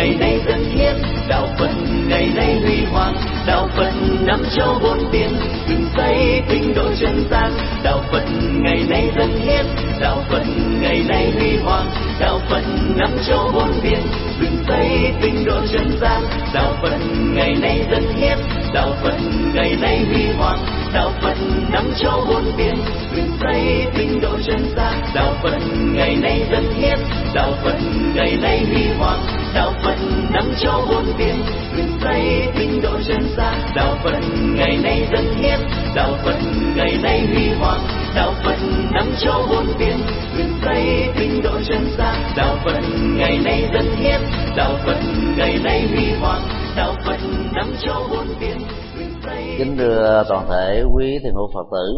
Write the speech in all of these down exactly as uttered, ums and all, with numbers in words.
ngày nay dân hiến, đạo Phật ngày nay huy hoàng, đạo Phật năm châu bốn biển, dựng xây tinh độ chân gian. Đạo Phật ngày nay dân hiến, đạo Phật ngày nay huy hoàng, đạo Phật năm châu bốn biển, dựng xây tinh độ chân gian. Đạo Phật ngày nay dân hiến, đạo Phật ngày nay huy hoàng, đạo Phật năm châu bốn biển, dựng xây tinh độ chân gian. Đạo Phật ngày nay dân hiến, đạo Phật ngày nay huy hoàng, đạo Phật năm châu bốn biển, dựng xây tinh độ chân gian. Đạo Phật ngày nay dân hiến, đạo Phật ngày nay huy hoàng, đạo Phật năm châu bốn biển, dựng xây tinh độ chân gian. Đạo Phật ngày nay dân hiến, đạo Phật ngày nay huy hoàng, đạo Phật năm châu bốn biển. Kính thưa toàn thể quý thiền hữu Phật tử,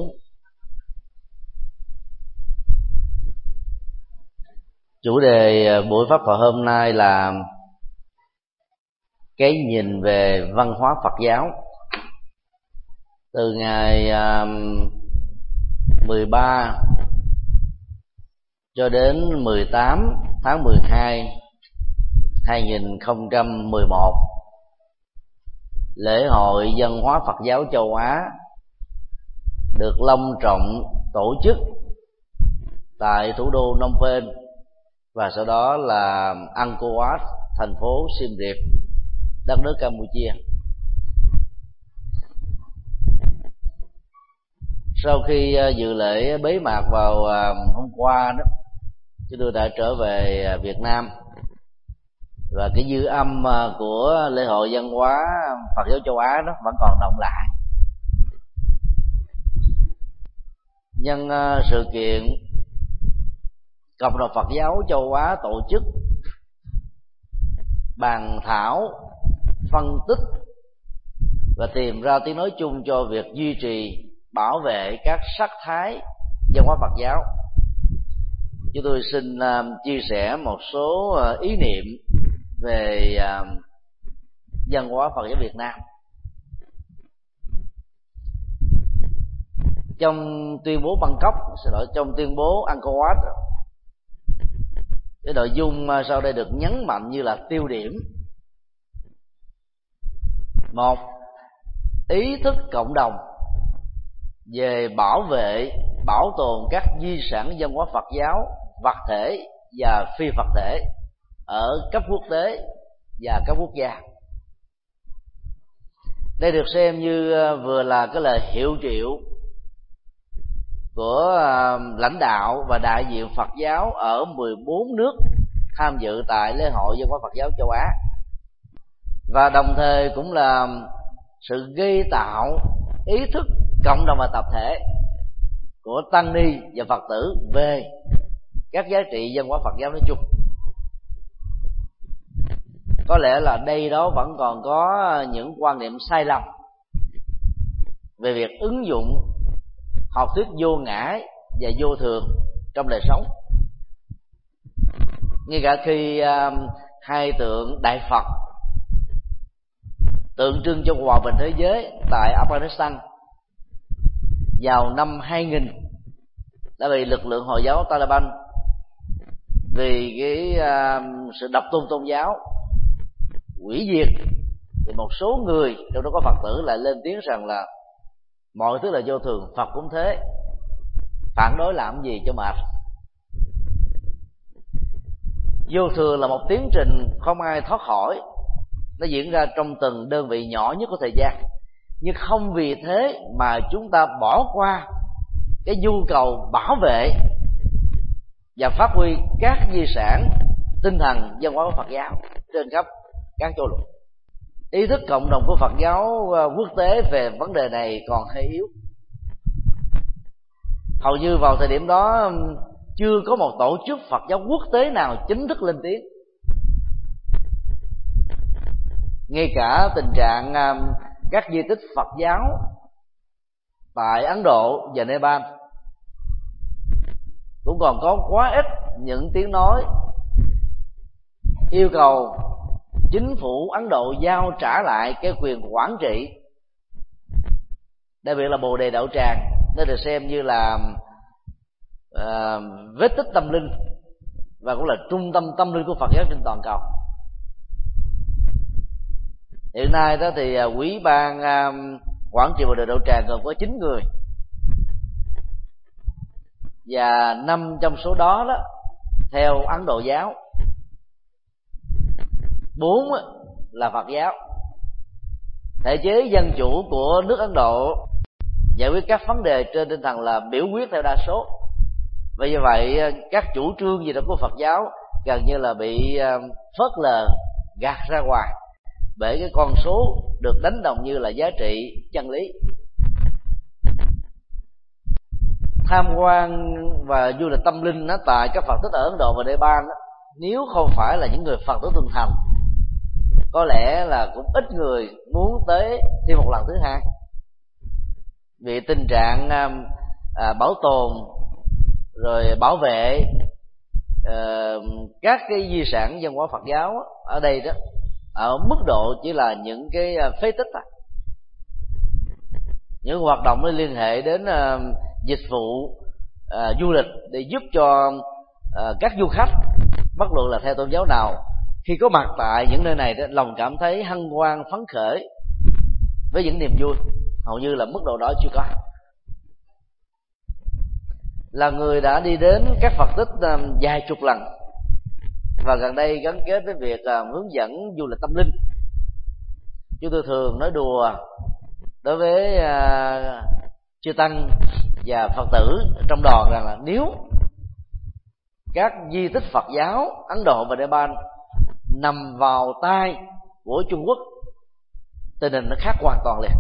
chủ đề buổi pháp thoại hôm nay là cái nhìn về văn hóa Phật giáo. Từ ngày mười ba cho đến mười tám tháng mười hai hai nghìn không trăm mười một, lễ hội văn hóa Phật giáo châu Á được long trọng tổ chức tại thủ đô Phnom Penh và sau đó là Angkor Wat, thành phố Siem Reap, đất nước Campuchia. Sau khi dự lễ bế mạc vào hôm qua đó, chúng tôi đã trở về Việt Nam, và cái dư âm của lễ hội văn hóa Phật giáo châu Á nó vẫn còn đọng lại. Nhân sự kiện cộng đồng Phật giáo châu Á tổ chức bàn thảo, phân tích và tìm ra tiếng nói chung cho việc duy trì, bảo vệ các sắc thái văn hóa Phật giáo, chúng tôi xin chia sẻ một số ý niệm về văn hóa Phật giáo Việt Nam. Trong tuyên bố Bangkok, xin lỗi, trong tuyên bố Angkor Wat, cái nội dung sau đây được nhấn mạnh như là tiêu điểm. Một, ý thức cộng đồng về bảo vệ, bảo tồn các di sản văn hóa Phật giáo vật thể và phi vật thể ở cấp quốc tế và các quốc gia. Đây được xem như vừa là cái lời hiệu triệu của lãnh đạo và đại diện Phật giáo ở mười bốn nước tham dự tại lễ hội văn hóa Phật giáo châu Á, và đồng thời cũng là sự gây tạo ý thức cộng đồng và tập thể của tăng ni và Phật tử về các giá trị văn hóa Phật giáo nói chung. Có lẽ là đây đó vẫn còn có những quan niệm sai lầm về việc ứng dụng học thuyết vô ngã và vô thường trong đời sống. Ngay cả khi uh, hai tượng Đại Phật tượng trưng cho hòa bình thế giới tại Afghanistan vào năm hai nghìn đã bị lực lượng Hồi giáo Taliban vì cái uh, sự độc tôn tôn giáo hủy diệt, thì một số người trong đó có Phật tử lại lên tiếng rằng là mọi thứ là vô thường, Phật cũng thế, phản đối làm gì cho mệt. Vô thường là một tiến trình không ai thoát khỏi, nó diễn ra trong từng đơn vị nhỏ nhất của thời gian, nhưng không vì thế mà chúng ta bỏ qua cái nhu cầu bảo vệ và phát huy các di sản tinh thần văn hóa của Phật giáo trên khắp các châu lục. Ý thức cộng đồng của Phật giáo quốc tế về vấn đề này còn hơi yếu. Hầu như vào thời điểm đó chưa có một tổ chức Phật giáo quốc tế nào chính thức lên tiếng. Ngay cả tình trạng các di tích Phật giáo tại Ấn Độ và Nepal cũng còn có quá ít những tiếng nói yêu cầu chính phủ Ấn Độ giao trả lại cái quyền quản trị, đặc biệt là Bồ Đề Đạo Tràng, nó được xem như là uh, vết tích tâm linh và cũng là trung tâm tâm linh của Phật giáo trên toàn cầu. Hiện nay đó thì Ủy ban quản trị Bồ Đề Đậu Tràng gồm có chín người, và năm trong số đó đó theo Ấn Độ giáo, bốn là Phật giáo. Thể chế dân chủ của nước Ấn Độ giải quyết các vấn đề trên tinh thần là biểu quyết theo đa số, và như vậy các chủ trương gì đó của Phật giáo gần như là bị phớt lờ, gạt ra ngoài bởi cái con số được đánh đồng như là giá trị chân lý. Tham quan và du lịch tâm linh đó, tại các Phật tích ở Ấn Độ và Nepal đó, nếu không phải là những người Phật tử thuần thành, có lẽ là cũng ít người muốn tới thêm một lần thứ hai, vì tình trạng à, bảo tồn rồi bảo vệ à, các cái di sản văn hóa Phật giáo ở đây đó ở mức độ chỉ là những cái phế tích đó. Những hoạt động nó liên hệ đến uh, dịch vụ uh, du lịch để giúp cho uh, các du khách bất luận là theo tôn giáo nào, khi có mặt tại những nơi này đó, lòng cảm thấy hân hoan phấn khởi với những niềm vui, hầu như là mức độ đó chưa có. Là người đã đi đến các Phật tích uh, vài chục lần, và gần đây gắn kết với việc uh, hướng dẫn du lịch tâm linh, chúng tôi thường nói đùa đối với uh, chư tăng và Phật tử trong đoàn rằng là nếu các di tích Phật giáo Ấn Độ và Nepal nằm vào tay của Trung Quốc, tình hình nó khác hoàn toàn liền.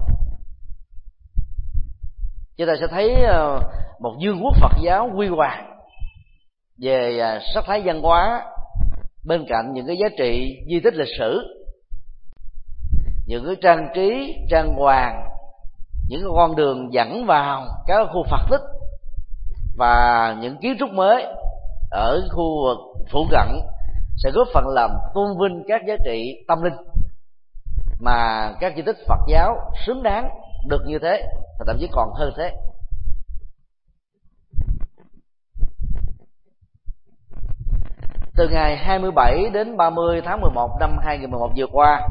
Chúng ta sẽ thấy uh, một vương quốc Phật giáo huy hoàng về uh, sắc thái văn hóa, bên cạnh những cái giá trị di tích lịch sử, những cái trang trí trang hoàng, những cái con đường dẫn vào các khu Phật tích và những kiến trúc mới ở khu vực phụ cận sẽ góp phần làm tôn vinh các giá trị tâm linh mà các di tích Phật giáo xứng đáng được như thế, và thậm chí còn hơn thế. Từ ngày hai mươi bảy đến ba mươi tháng mười một năm hai nghìn mười một vừa qua,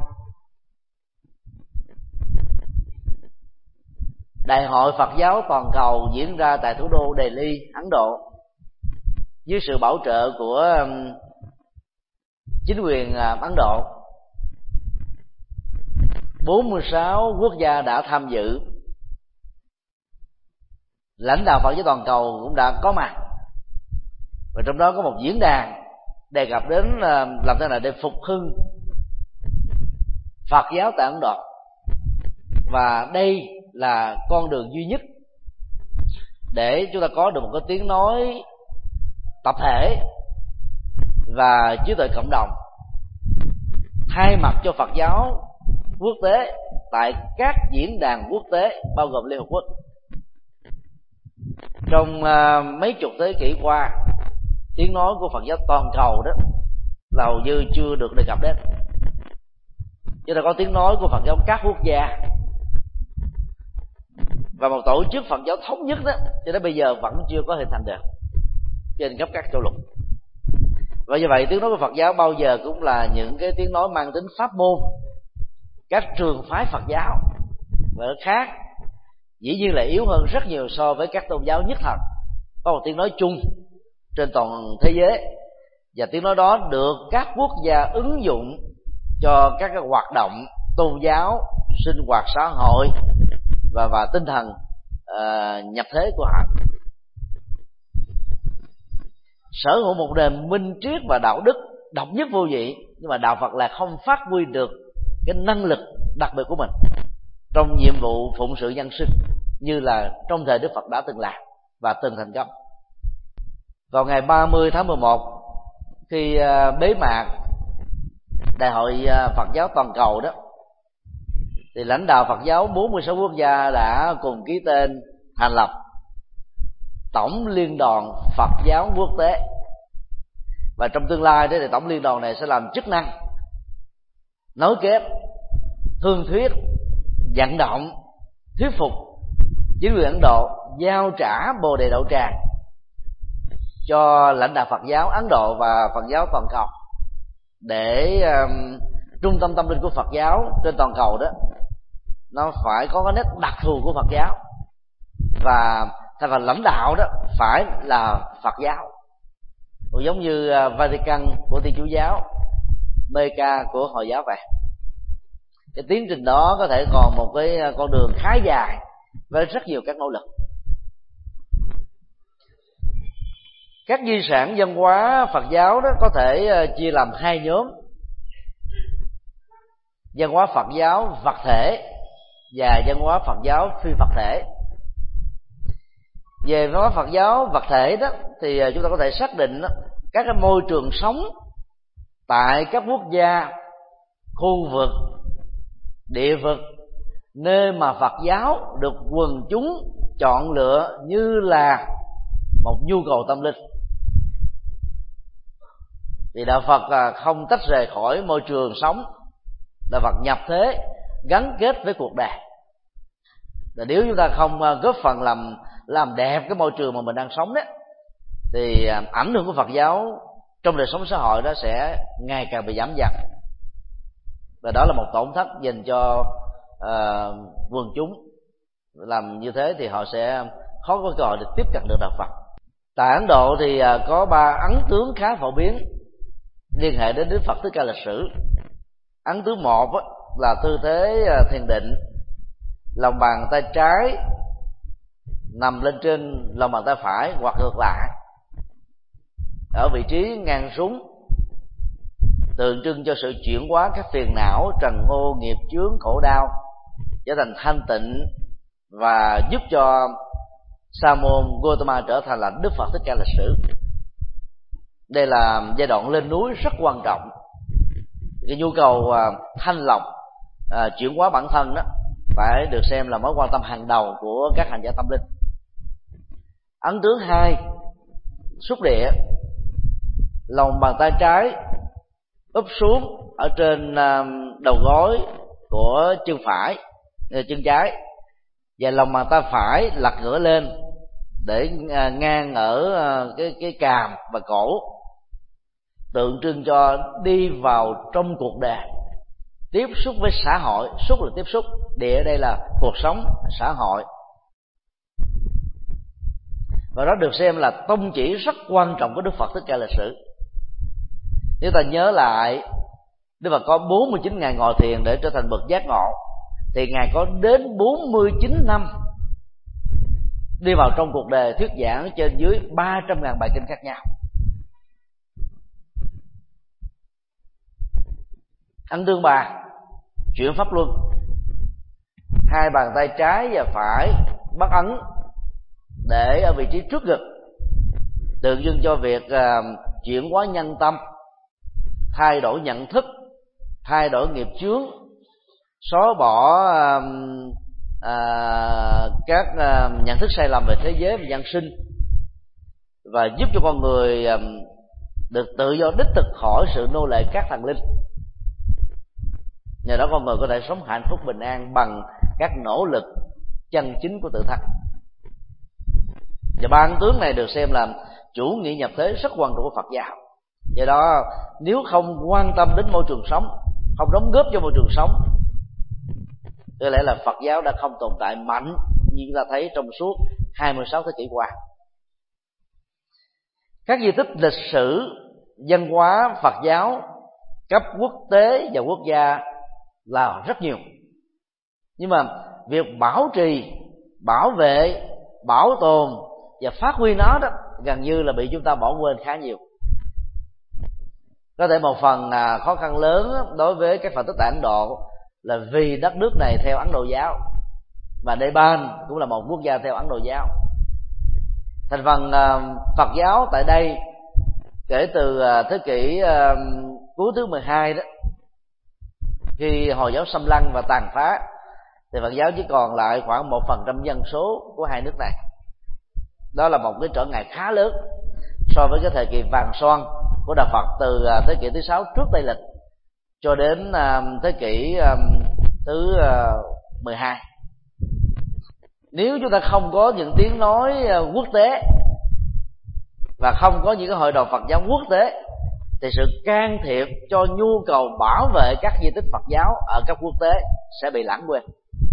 Đại hội Phật giáo toàn cầu diễn ra tại thủ đô Delhi, Ấn Độ, dưới sự bảo trợ của chính quyền Ấn Độ. bốn mươi sáu quốc gia đã tham dự, lãnh đạo Phật giáo toàn cầu cũng đã có mặt, và trong đó có một diễn đàn đề cập đến làm thế nào để phục hưng Phật giáo tại Ấn Độ, và đây là con đường duy nhất để chúng ta có được một cái tiếng nói tập thể và trí tuệ cộng đồng thay mặt cho Phật giáo quốc tế tại các diễn đàn quốc tế bao gồm Liên Hợp Quốc. Trong uh, mấy chục thế kỷ qua, tiếng nói của Phật giáo toàn cầu đó là hầu như chưa được đề cập đến. Chúng ta có tiếng nói của Phật giáo các quốc gia và một tổ chức Phật giáo thống nhất đó, cho đến bây giờ vẫn chưa có hình thành được trên khắp các châu lục. Và như vậy tiếng nói của Phật giáo bao giờ cũng là những cái tiếng nói mang tính pháp môn, các trường phái Phật giáo, và nó khác, dĩ nhiên là yếu hơn rất nhiều so với các tôn giáo nhất thần. Có một tiếng nói chung trên toàn thế giới, và tiếng nói đó được các quốc gia ứng dụng cho các cái hoạt động tôn giáo, sinh hoạt xã hội và và tinh thần uh, nhập thế của họ. Sở hữu một nền minh triết và đạo đức độc nhất vô nhị, nhưng mà đạo Phật là không phát huy được cái năng lực đặc biệt của mình trong nhiệm vụ phụng sự nhân sinh như là trong thời Đức Phật đã từng làm và từng thành công. Vào ngày ba mươi tháng mười một, khi uh, bế mạc Đại hội uh, Phật giáo toàn cầu đó, thì lãnh đạo Phật giáo bốn mươi sáu quốc gia đã cùng ký tên thành lập Tổng Liên đoàn Phật giáo Quốc tế. Và trong tương lai đó thì Tổng Liên đoàn này sẽ làm chức năng nối kết, thương thuyết, vận động, thuyết phục chính quyền Ấn Độ giao trả Bồ Đề Đậu Tràng cho lãnh đạo Phật giáo Ấn Độ và Phật giáo toàn cầu để um, trung tâm tâm linh của Phật giáo trên toàn cầu đó, nó phải có cái nét đặc thù của Phật giáo, và thành phần lãnh đạo đó phải là Phật giáo. Cũng giống như Vatican của Thiên Chúa giáo, Mecca của Hồi giáo vậy. Cái tiến trình đó có thể còn một cái con đường khá dài với rất nhiều các nỗ lực. Các di sản văn hóa Phật giáo đó có thể chia làm hai nhóm: văn hóa Phật giáo vật thể và văn hóa Phật giáo phi vật thể. Về văn hóa Phật giáo vật thể đó thì chúng ta có thể xác định đó, các cái môi trường sống tại các quốc gia, khu vực, địa vực nơi mà Phật giáo được quần chúng chọn lựa như là một nhu cầu tâm linh. Vì đạo Phật không tách rời khỏi môi trường sống, đạo Phật nhập thế gắn kết với cuộc đời. Và nếu chúng ta không góp phần làm làm đẹp cái môi trường mà mình đang sống đó, thì ảnh hưởng của Phật giáo trong đời sống xã hội đó sẽ ngày càng bị giảm dần, và đó là một tổn thất dành cho uh, quần chúng. Làm như thế thì họ sẽ khó có cơ hội để tiếp cận được đạo Phật. Tại Ấn Độ thì uh, có ba ấn tướng khá phổ biến liên hệ đến Đức Phật Thích Ca lịch sử. Ấn tướng một á, là tư thế uh, thiền định, lòng bàn tay trái nằm lên trên lòng bàn tay phải hoặc ngược lại ở vị trí ngang súng, tượng trưng cho sự chuyển hóa các phiền não, trần ô, nghiệp chướng, khổ đau trở thành thanh tịnh, và giúp cho Sa môn Gautama trở thành là Đức Phật Thích Ca lịch sử. Đây là giai đoạn lên núi rất quan trọng. Cái nhu cầu thanh lọc, chuyển hóa bản thân đó phải được xem là mối quan tâm hàng đầu của các hành giả tâm linh. Ấn tướng hai, xúc địa, lòng bàn tay trái úp xuống ở trên đầu gối của chân phải, chân trái, và lòng bàn tay phải lật ngửa lên để ngang ở cái cái càm và cổ, tượng trưng cho đi vào trong cuộc đời, tiếp xúc với xã hội. Xúc là tiếp xúc, địa ở đây là cuộc sống xã hội, và đó được xem là tông chỉ rất quan trọng của Đức Phật Thích Ca lịch sử. Nếu ta nhớ lại, Đức Phật có bốn mươi chín ngày ngồi thiền để trở thành bậc giác ngộ, thì Ngài có đến bốn mươi chín năm đi vào trong cuộc đời thuyết giảng trên dưới ba trăm ngàn bài kinh khác nhau. Ấn tương ba, chuyển pháp luân, hai bàn tay trái và phải bắt ấn để ở vị trí trước ngực, tượng trưng cho việc uh, chuyển hóa nhân tâm, thay đổi nhận thức, thay đổi nghiệp chướng, xóa bỏ uh, uh, các uh, nhận thức sai lầm về thế giới và nhân sinh, và giúp cho con người uh, được tự do đích thực khỏi sự nô lệ các thần linh. Nhờ đó con người có thể sống hạnh phúc bình an bằng các nỗ lực chân chính của tự thân. Và ba ấn tướng này được xem là chủ nghĩa nhập thế rất quan trọng của Phật giáo. Do đó nếu không quan tâm đến môi trường sống, không đóng góp cho môi trường sống, có lẽ là Phật giáo đã không tồn tại mạnh như chúng ta thấy trong suốt hai mươi sáu thế kỷ qua. Các di tích lịch sử văn hóa Phật giáo cấp quốc tế và quốc gia là rất nhiều, nhưng mà việc bảo trì, bảo vệ, bảo tồn và phát huy nó đó gần như là bị chúng ta bỏ quên khá nhiều. Có thể một phần là khó khăn lớn đối với các Phật tử tại Ấn Độ là vì đất nước này theo Ấn Độ giáo, và Nepal cũng là một quốc gia theo Ấn Độ giáo. Thành phần Phật giáo tại đây kể từ thế kỷ cuối thứ mười hai đó, khi Hồi giáo xâm lăng và tàn phá, thì Phật giáo chỉ còn lại khoảng một phần trăm dân số của hai nước này. Đó là một cái trở ngại khá lớn so với cái thời kỳ vàng son của đạo Phật từ thế kỷ thứ sáu trước Tây lịch cho đến thế kỷ thứ mười hai. Nếu chúng ta không có những tiếng nói quốc tế và không có những cái hội đoàn Phật giáo quốc tế, thì sự can thiệp cho nhu cầu bảo vệ các di tích Phật giáo ở cấp quốc tế sẽ bị lãng quên.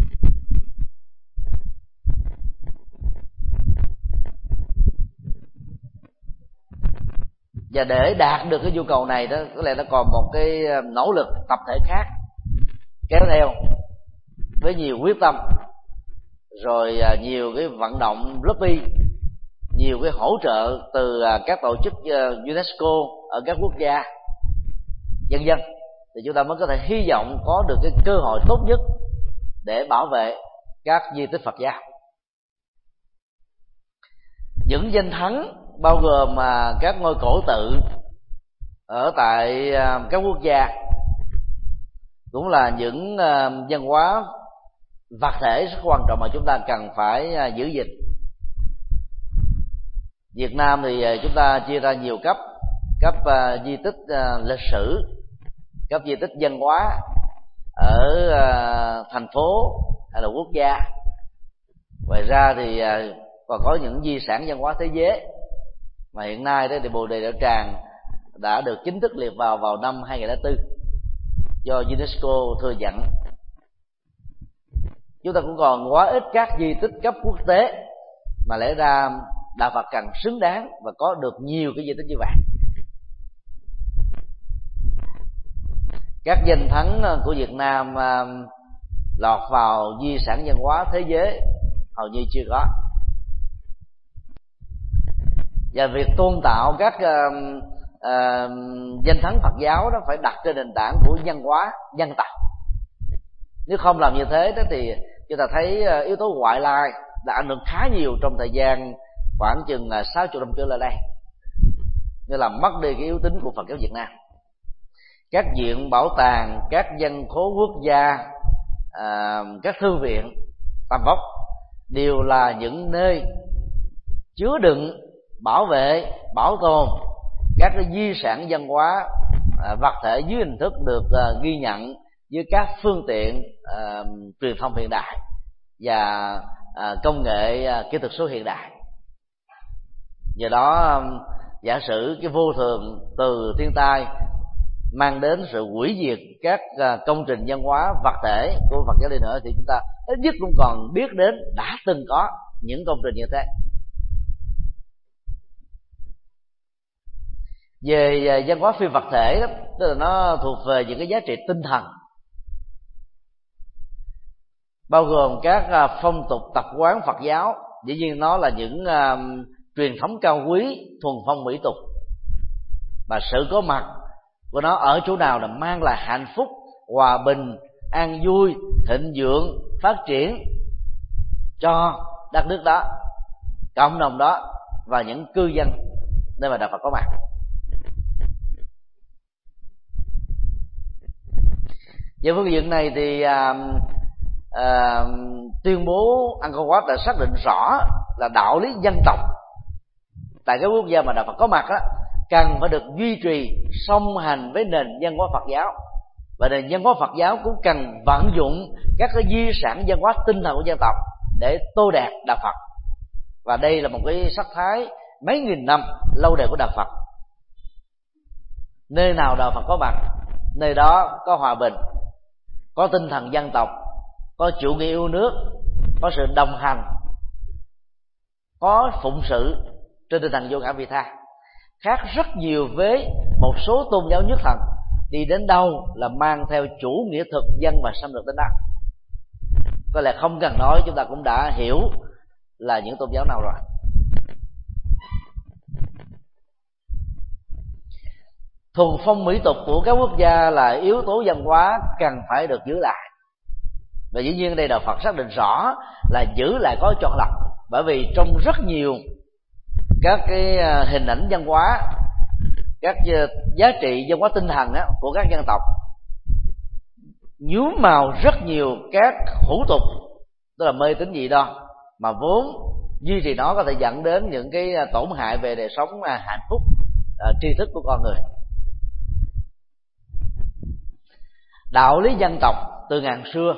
Và để đạt được cái nhu cầu này đó, có lẽ nó còn một cái nỗ lực tập thể khác kéo theo với nhiều quyết tâm, rồi nhiều cái vận động lobby, nhiều cái hỗ trợ từ các tổ chức UNESCO ở các quốc gia, vân vân, thì chúng ta mới có thể hy vọng có được cái cơ hội tốt nhất để bảo vệ các di tích Phật giáo. Những danh thắng bao gồm mà các ngôi cổ tự ở tại các quốc gia cũng là những văn hóa vật thể rất quan trọng mà chúng ta cần phải giữ gìn. Việt Nam thì chúng ta chia ra nhiều cấp: cấp uh, di tích uh, lịch sử, cấp di tích văn hóa ở uh, thành phố hay là quốc gia. Ngoài ra thì uh, còn có những di sản văn hóa thế giới mà hiện nay đó thì Bồ Đề Đạo Tràng đã được chính thức liệt vào vào năm hai nghìn không trăm lẻ bốn do UNESCO thừa nhận. Chúng ta cũng còn quá ít các di tích cấp quốc tế mà lẽ ra Đạo Phật cần xứng đáng và có được nhiều cái di tích như vậy. Các danh thắng của Việt Nam lọt vào di sản văn hóa thế giới hầu như chưa có. Và việc tôn tạo các uh, uh, danh thắng Phật giáo đó phải đặt trên nền tảng của văn hóa dân tộc. Nếu không làm như thế đó thì chúng ta thấy yếu tố ngoại lai đã ảnh hưởng khá nhiều trong thời gian khoảng chừng sáu mươi năm trở lại đây, như làm mất đi cái yếu tính của Phật giáo Việt Nam. Các viện bảo tàng, các văn khố quốc gia, à, các thư viện, tam vóc đều là những nơi chứa đựng, bảo vệ, bảo tồn các cái di sản văn hóa à, vật thể dưới hình thức được à, ghi nhận với các phương tiện à, truyền thông hiện đại và à, công nghệ à, kỹ thuật số hiện đại. Do đó giả sử cái vô thường từ thiên tai mang đến sự hủy diệt các công trình văn hóa vật thể của Phật giáo đi nữa thì chúng ta ít nhất cũng còn biết đến đã từng có những công trình như thế. Về văn hóa phi vật thể đó, tức là nó thuộc về những cái giá trị tinh thần, bao gồm các phong tục tập quán Phật giáo. Dĩ nhiên nó là những uh, truyền thống cao quý, thuần phong mỹ tục, mà sự có mặt của nó ở chỗ nào là mang lại hạnh phúc, hòa bình, an vui, thịnh vượng, phát triển cho đất nước đó, cộng đồng đó và những cư dân nơi mà Đạo Phật có mặt. Về phương diện này thì à, à, tuyên bố Angkor Wat đã xác định rõ là đạo lý dân tộc tại các quốc gia mà Đạo Phật có mặt đó cần phải được duy trì song hành với nền văn hóa Phật giáo, và nền văn hóa Phật giáo cũng cần vận dụng các cái di sản văn hóa tinh thần của dân tộc để tô đẹp Đạo Phật. Và đây là một cái sắc thái mấy nghìn năm lâu đời của Đạo Phật. Nơi nào Đạo Phật có mặt, nơi đó có hòa bình, có tinh thần dân tộc, có chủ nghĩa yêu nước, có sự đồng hành, có phụng sự trên tinh thần vô ngã vị tha. Khác rất nhiều với một số tôn giáo nhất thần đi đến đâu là mang theo chủ nghĩa thực dân và xâm lược đến đó. Có lẽ không cần nói, chúng ta cũng đã hiểu là những tôn giáo nào rồi. Thuần phong mỹ tục của các quốc gia là yếu tố văn hóa cần phải được giữ lại. Và dĩ nhiên đây Đạo Phật xác định rõ là giữ lại có chọn lọc, bởi vì trong rất nhiều các cái hình ảnh văn hóa, các giá trị văn hóa tinh thần á, của các dân tộc nhuốm màu rất nhiều các hủ tục, tức là mê tín dị đoan, mà vốn duy trì nó có thể dẫn đến những cái tổn hại về đời sống hạnh phúc, tri thức của con người. Đạo lý dân tộc từ ngàn xưa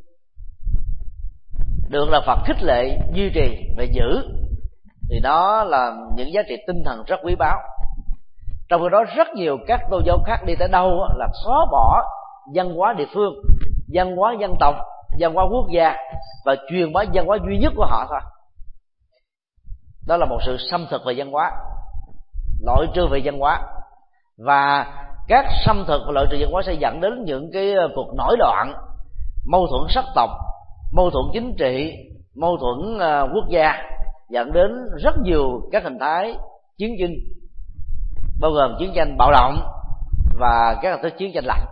được Đạo Phật khích lệ duy trì và giữ, thì đó là những giá trị tinh thần rất quý báu. Trong khi đó rất nhiều các tôn giáo khác đi tới đâu là xóa bỏ văn hóa địa phương, văn hóa dân tộc, văn hóa quốc gia và truyền bá văn hóa duy nhất của họ thôi. Đó là một sự xâm thực về văn hóa, loại trừ về văn hóa. Và các xâm thực và loại trừ văn hóa sẽ dẫn đến những cái cuộc nổi loạn, mâu thuẫn sắc tộc, mâu thuẫn chính trị, mâu thuẫn uh, quốc gia, dẫn đến rất nhiều các hình thái chiến tranh, bao gồm chiến tranh bạo động và các hình thức chiến tranh lạnh.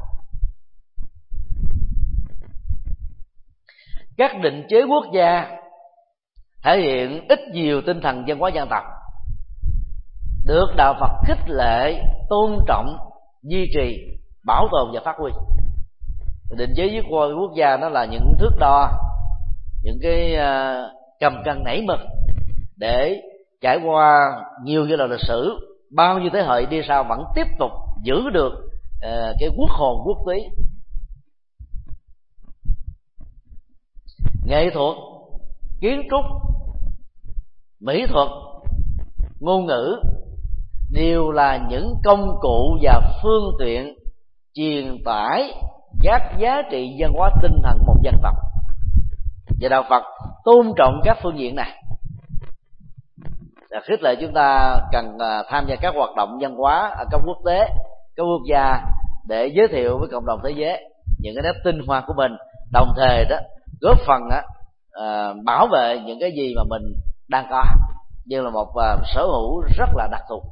Các định chế quốc gia thể hiện ít nhiều tinh thần văn hóa dân tộc, được đạo Phật khích lệ, tôn trọng, duy trì, bảo tồn và phát huy. Định chế với quốc gia đó là những thước đo, những cái uh, cầm cân nảy mực để trải qua nhiều giai đoạn lịch sử, bao nhiêu thế hệ đi sau vẫn tiếp tục giữ được uh, cái quốc hồn quốc túy. Nghệ thuật, kiến trúc, mỹ thuật, ngôn ngữ đều là những công cụ và phương tiện truyền tải các giá trị văn hóa tinh thần một dân tộc. Và đạo Phật tôn trọng các phương diện này, khích lệ chúng ta cần tham gia các hoạt động văn hóa ở cấp quốc tế, các quốc gia để giới thiệu với cộng đồng thế giới những cái nét tinh hoa của mình, đồng thời đó góp phần đó, uh, bảo vệ những cái gì mà mình đang có, như là một uh, sở hữu rất là đặc thù.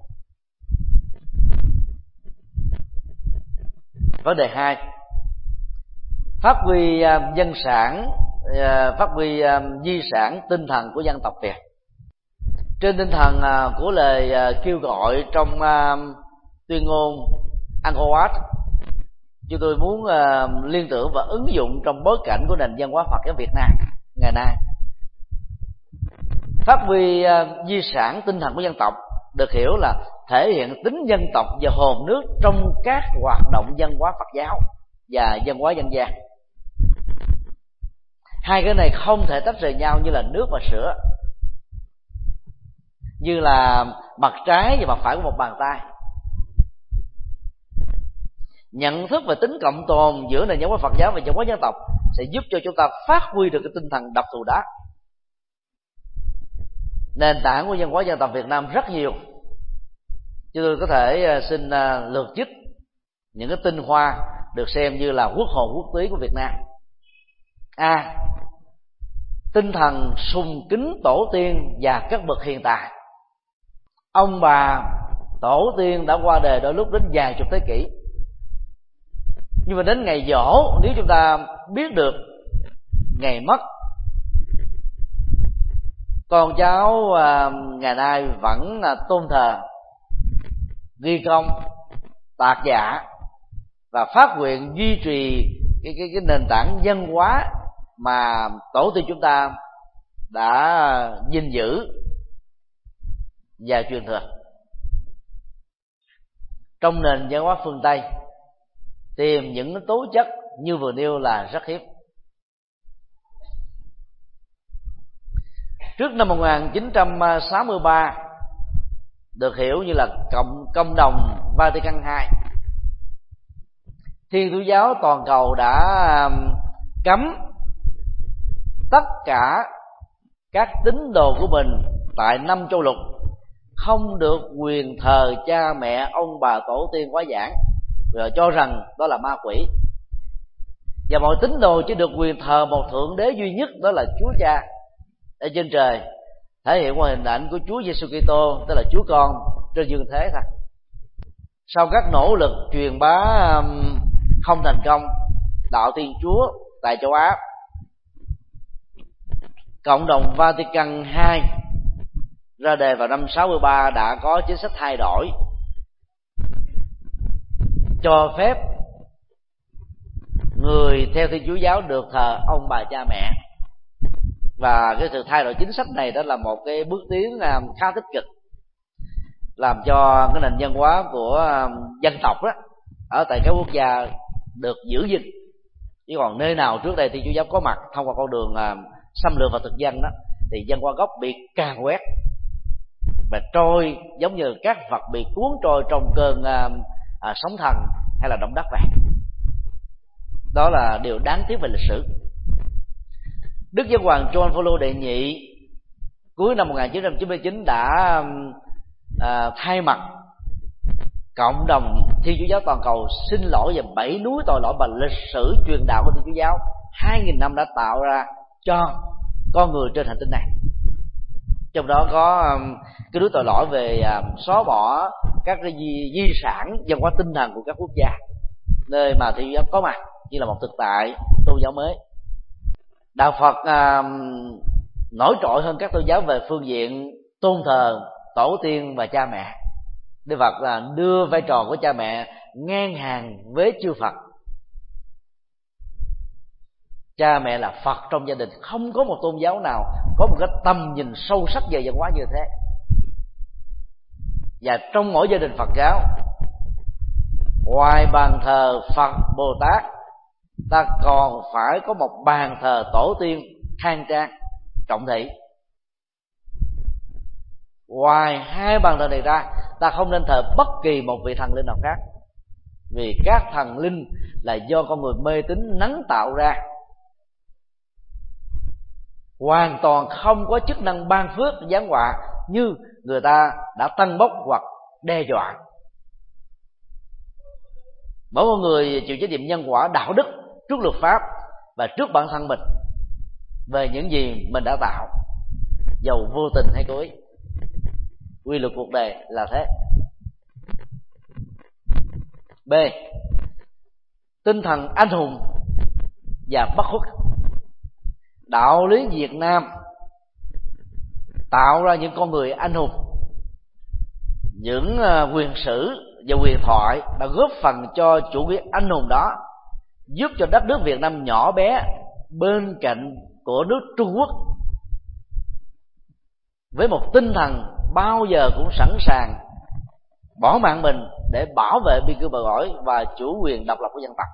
Vấn đề hai, phát huy uh, dân sản, uh, phát huy uh, di sản tinh thần của dân tộc Việt. Trên tinh thần uh, của lời uh, kêu gọi trong uh, tuyên ngôn Angkor Wat, chúng tôi muốn uh, liên tưởng và ứng dụng trong bối cảnh của nền văn hóa Phật giáo Việt Nam ngày nay. Phát huy uh, di sản tinh thần của dân tộc được hiểu là thể hiện tính dân tộc và hồn nước trong các hoạt động văn hóa Phật giáo và văn hóa dân gian. Hai cái này không thể tách rời nhau như là nước và sữa, như là mặt trái và mặt phải của một bàn tay. Nhận thức về tính cộng tồn giữa nền văn hóa Phật giáo và văn hóa dân tộc sẽ giúp cho chúng ta phát huy được cái tinh thần đặc thù đó. Nền tảng của văn hóa dân tộc Việt Nam rất nhiều, chứ tôi có thể xin lược trích những cái tinh hoa được xem như là quốc hồn quốc túy của Việt Nam. A. À, tinh thần sùng kính tổ tiên và các bậc hiền tài. Ông bà tổ tiên đã qua đời đôi lúc đến vài chục thế kỷ, nhưng mà đến ngày giỗ, nếu chúng ta biết được ngày mất, con cháu à, ngày nay vẫn à, tôn thờ, ghi công, tạc dạ và phát nguyện duy trì cái, cái, cái nền tảng văn hóa mà tổ tiên chúng ta đã gìn giữ và truyền thừa. Trong nền văn hóa phương Tây, tìm những tố chất như vừa nêu là rất hiếm. Trước năm một nghìn chín trăm sáu mươi ba, được hiểu như là cộng công đồng Vatican hai, Thiên Chúa giáo toàn cầu đã cấm tất cả các tín đồ của mình tại năm châu lục không được quyền thờ cha mẹ, ông bà tổ tiên quá giảng, rồi cho rằng đó là ma quỷ. Và mọi tín đồ chỉ được quyền thờ một thượng đế duy nhất, đó là Chúa Cha ở trên trời, thể hiện qua hình ảnh của Chúa Giêsu Kitô, tức là Chúa Con trên dương thế thôi. Sau các nỗ lực truyền bá không thành công đạo Thiên Chúa tại châu Á, cộng đồng Vatican hai ra đề vào năm sáu mươi ba đã có chính sách thay đổi, cho phép người theo Thiên Chúa giáo được thờ ông bà cha mẹ. Và cái sự thay đổi chính sách này đó là một cái bước tiến khá tích cực, làm cho cái nền văn hóa của dân tộc đó ở tại các quốc gia được giữ gìn. Chứ còn nơi nào trước đây Thiên Chúa giáo có mặt thông qua con đường xâm lược và thực dân đó, thì văn hóa gốc bị càn quét và trôi giống như các vật bị cuốn trôi trong cơn à, à, sóng thần hay là động đất vậy. Đó là điều đáng tiếc về lịch sử. Đức Giáo hoàng John Paul đệ nhị cuối năm một nghìn chín trăm chín mươi chín đã à, thay mặt cộng đồng Thiên Chúa giáo toàn cầu xin lỗi về bảy núi tội lỗi mà lịch sử truyền đạo của Thiên Chúa giáo hai nghìn năm đã tạo ra cho con người trên hành tinh này. Trong đó có um, cái núi tội lỗi về um, xóa bỏ các cái di, di sản văn hóa tinh thần của các quốc gia nơi mà Thiên Chúa giáo có mặt như là một thực tại tôn giáo mới. Đạo Phật um, nổi trội hơn các tôn giáo về phương diện tôn thờ tổ tiên và cha mẹ. Đức Phật là đưa vai trò của cha mẹ ngang hàng với chư Phật. Cha mẹ là Phật trong gia đình. Không có một tôn giáo nào có một cái tầm nhìn sâu sắc về văn hóa như thế. Và trong mỗi gia đình Phật giáo, ngoài bàn thờ Phật Bồ Tát, ta còn phải có một bàn thờ tổ tiên khang trang trọng thị. Ngoài hai bàn thờ này ra, ta không nên thờ bất kỳ một vị thần linh nào khác, vì các thần linh là do con người mê tín nắng tạo ra, hoàn toàn không có chức năng ban phước giáng họa như người ta đã tân bốc hoặc đe dọa. Mỗi con người chịu trách nhiệm nhân quả đạo đức trước luật pháp và trước bản thân mình về những gì mình đã tạo, dầu vô tình hay cố ý. Quy luật cuộc đời là thế. B. Tinh thần anh hùng và bất khuất. Đạo lý Việt Nam tạo ra những con người anh hùng, những quyền sử và quyền thoại đã góp phần cho chủ nghĩa anh hùng đó, giúp cho đất nước Việt Nam nhỏ bé bên cạnh của nước Trung Quốc với một tinh thần bao giờ cũng sẵn sàng bỏ mạng mình để bảo vệ biên cương bờ cõi và chủ quyền độc lập của dân tộc.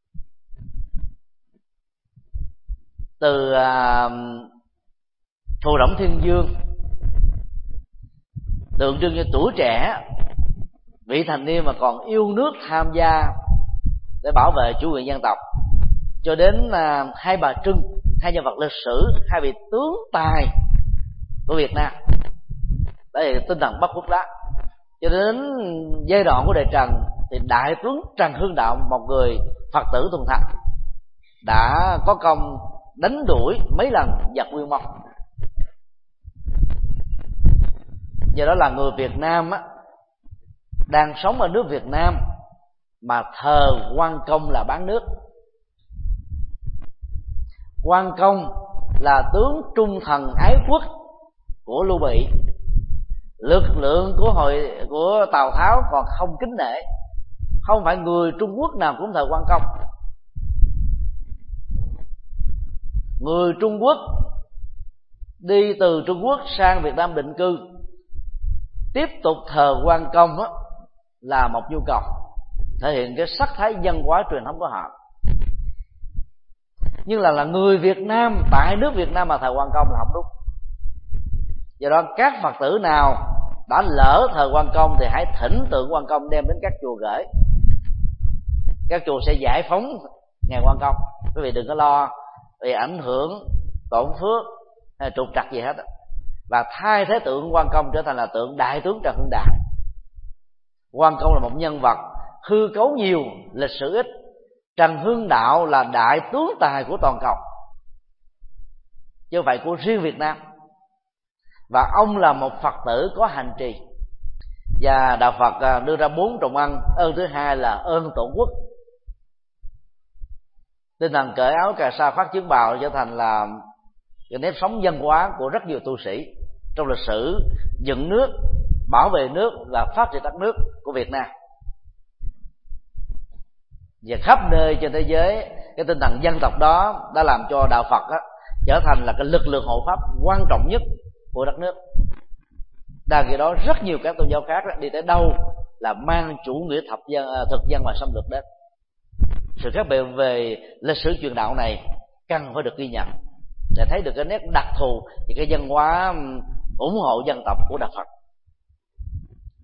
Từ à, Phù Đổng Thiên Dương tượng trưng cho tuổi trẻ, vị thành niên mà còn yêu nước tham gia để bảo vệ chủ quyền dân tộc, cho đến à, hai bà Trưng, hai nhân vật lịch sử, hai vị tướng tài của Việt Nam. Đó là tinh thần bất khuất đó. Cho đến giai đoạn của đời Trần thì đại tướng Trần Hưng Đạo, một người Phật tử thuần thành, đã có công đánh đuổi mấy lần giặc Nguyên Mông. Do đó là người Việt Nam á, đang sống ở nước Việt Nam mà thờ Quan Công là bán nước. Quan Công là tướng trung thần ái quốc của Lưu Bị. Lực lượng của hội của Tào Tháo còn không kính nể. Không phải người Trung Quốc nào cũng thờ Quan Công. Người Trung Quốc đi từ Trung Quốc sang Việt Nam định cư, tiếp tục thờ Quan Công á, là một nhu cầu thể hiện cái sắc thái văn hóa truyền thống của họ. Nhưng là là người Việt Nam tại nước Việt Nam mà thờ Quan Công là không đúng. Do đó các Phật tử nào đã lỡ thờ Quan Công thì hãy thỉnh tượng Quan Công đem đến các chùa gửi. Các chùa sẽ giải phóng ngày Quan Công. Quý vị đừng có lo vì ảnh hưởng, tổn phước hay trục trặc gì hết. Và thay thế tượng Quan Công trở thành là tượng đại tướng Trần Hưng Đạo. Quan Công là một nhân vật hư cấu nhiều, lịch sử ít. Trần Hưng Đạo là đại tướng tài của toàn cầu, chứ không phải của riêng Việt Nam. Và ông là một Phật tử có hành trì. Và Đạo Phật đưa ra bốn trọng ân. Ơn thứ hai là ơn tổ quốc. Tinh thần cởi áo cà sa phát chứng bào trở thành là cái nếp sống văn hóa của rất nhiều tu sĩ trong lịch sử dựng nước, bảo vệ nước và phát triển đất nước của Việt Nam. Và khắp nơi trên thế giới, cái tinh thần dân tộc đó đã làm cho đạo Phật đó trở thành là cái lực lượng hộ pháp quan trọng nhất của đất nước. Đằng kia đó rất nhiều các tôn giáo khác đó, đi tới đâu là mang chủ nghĩa thập dân, thực dân và xâm lược đến. Sự khác biệt về lịch sử truyền đạo này cần phải được ghi nhận để thấy được cái nét đặc thù thì cái văn hóa ủng hộ dân tộc của đạo Phật.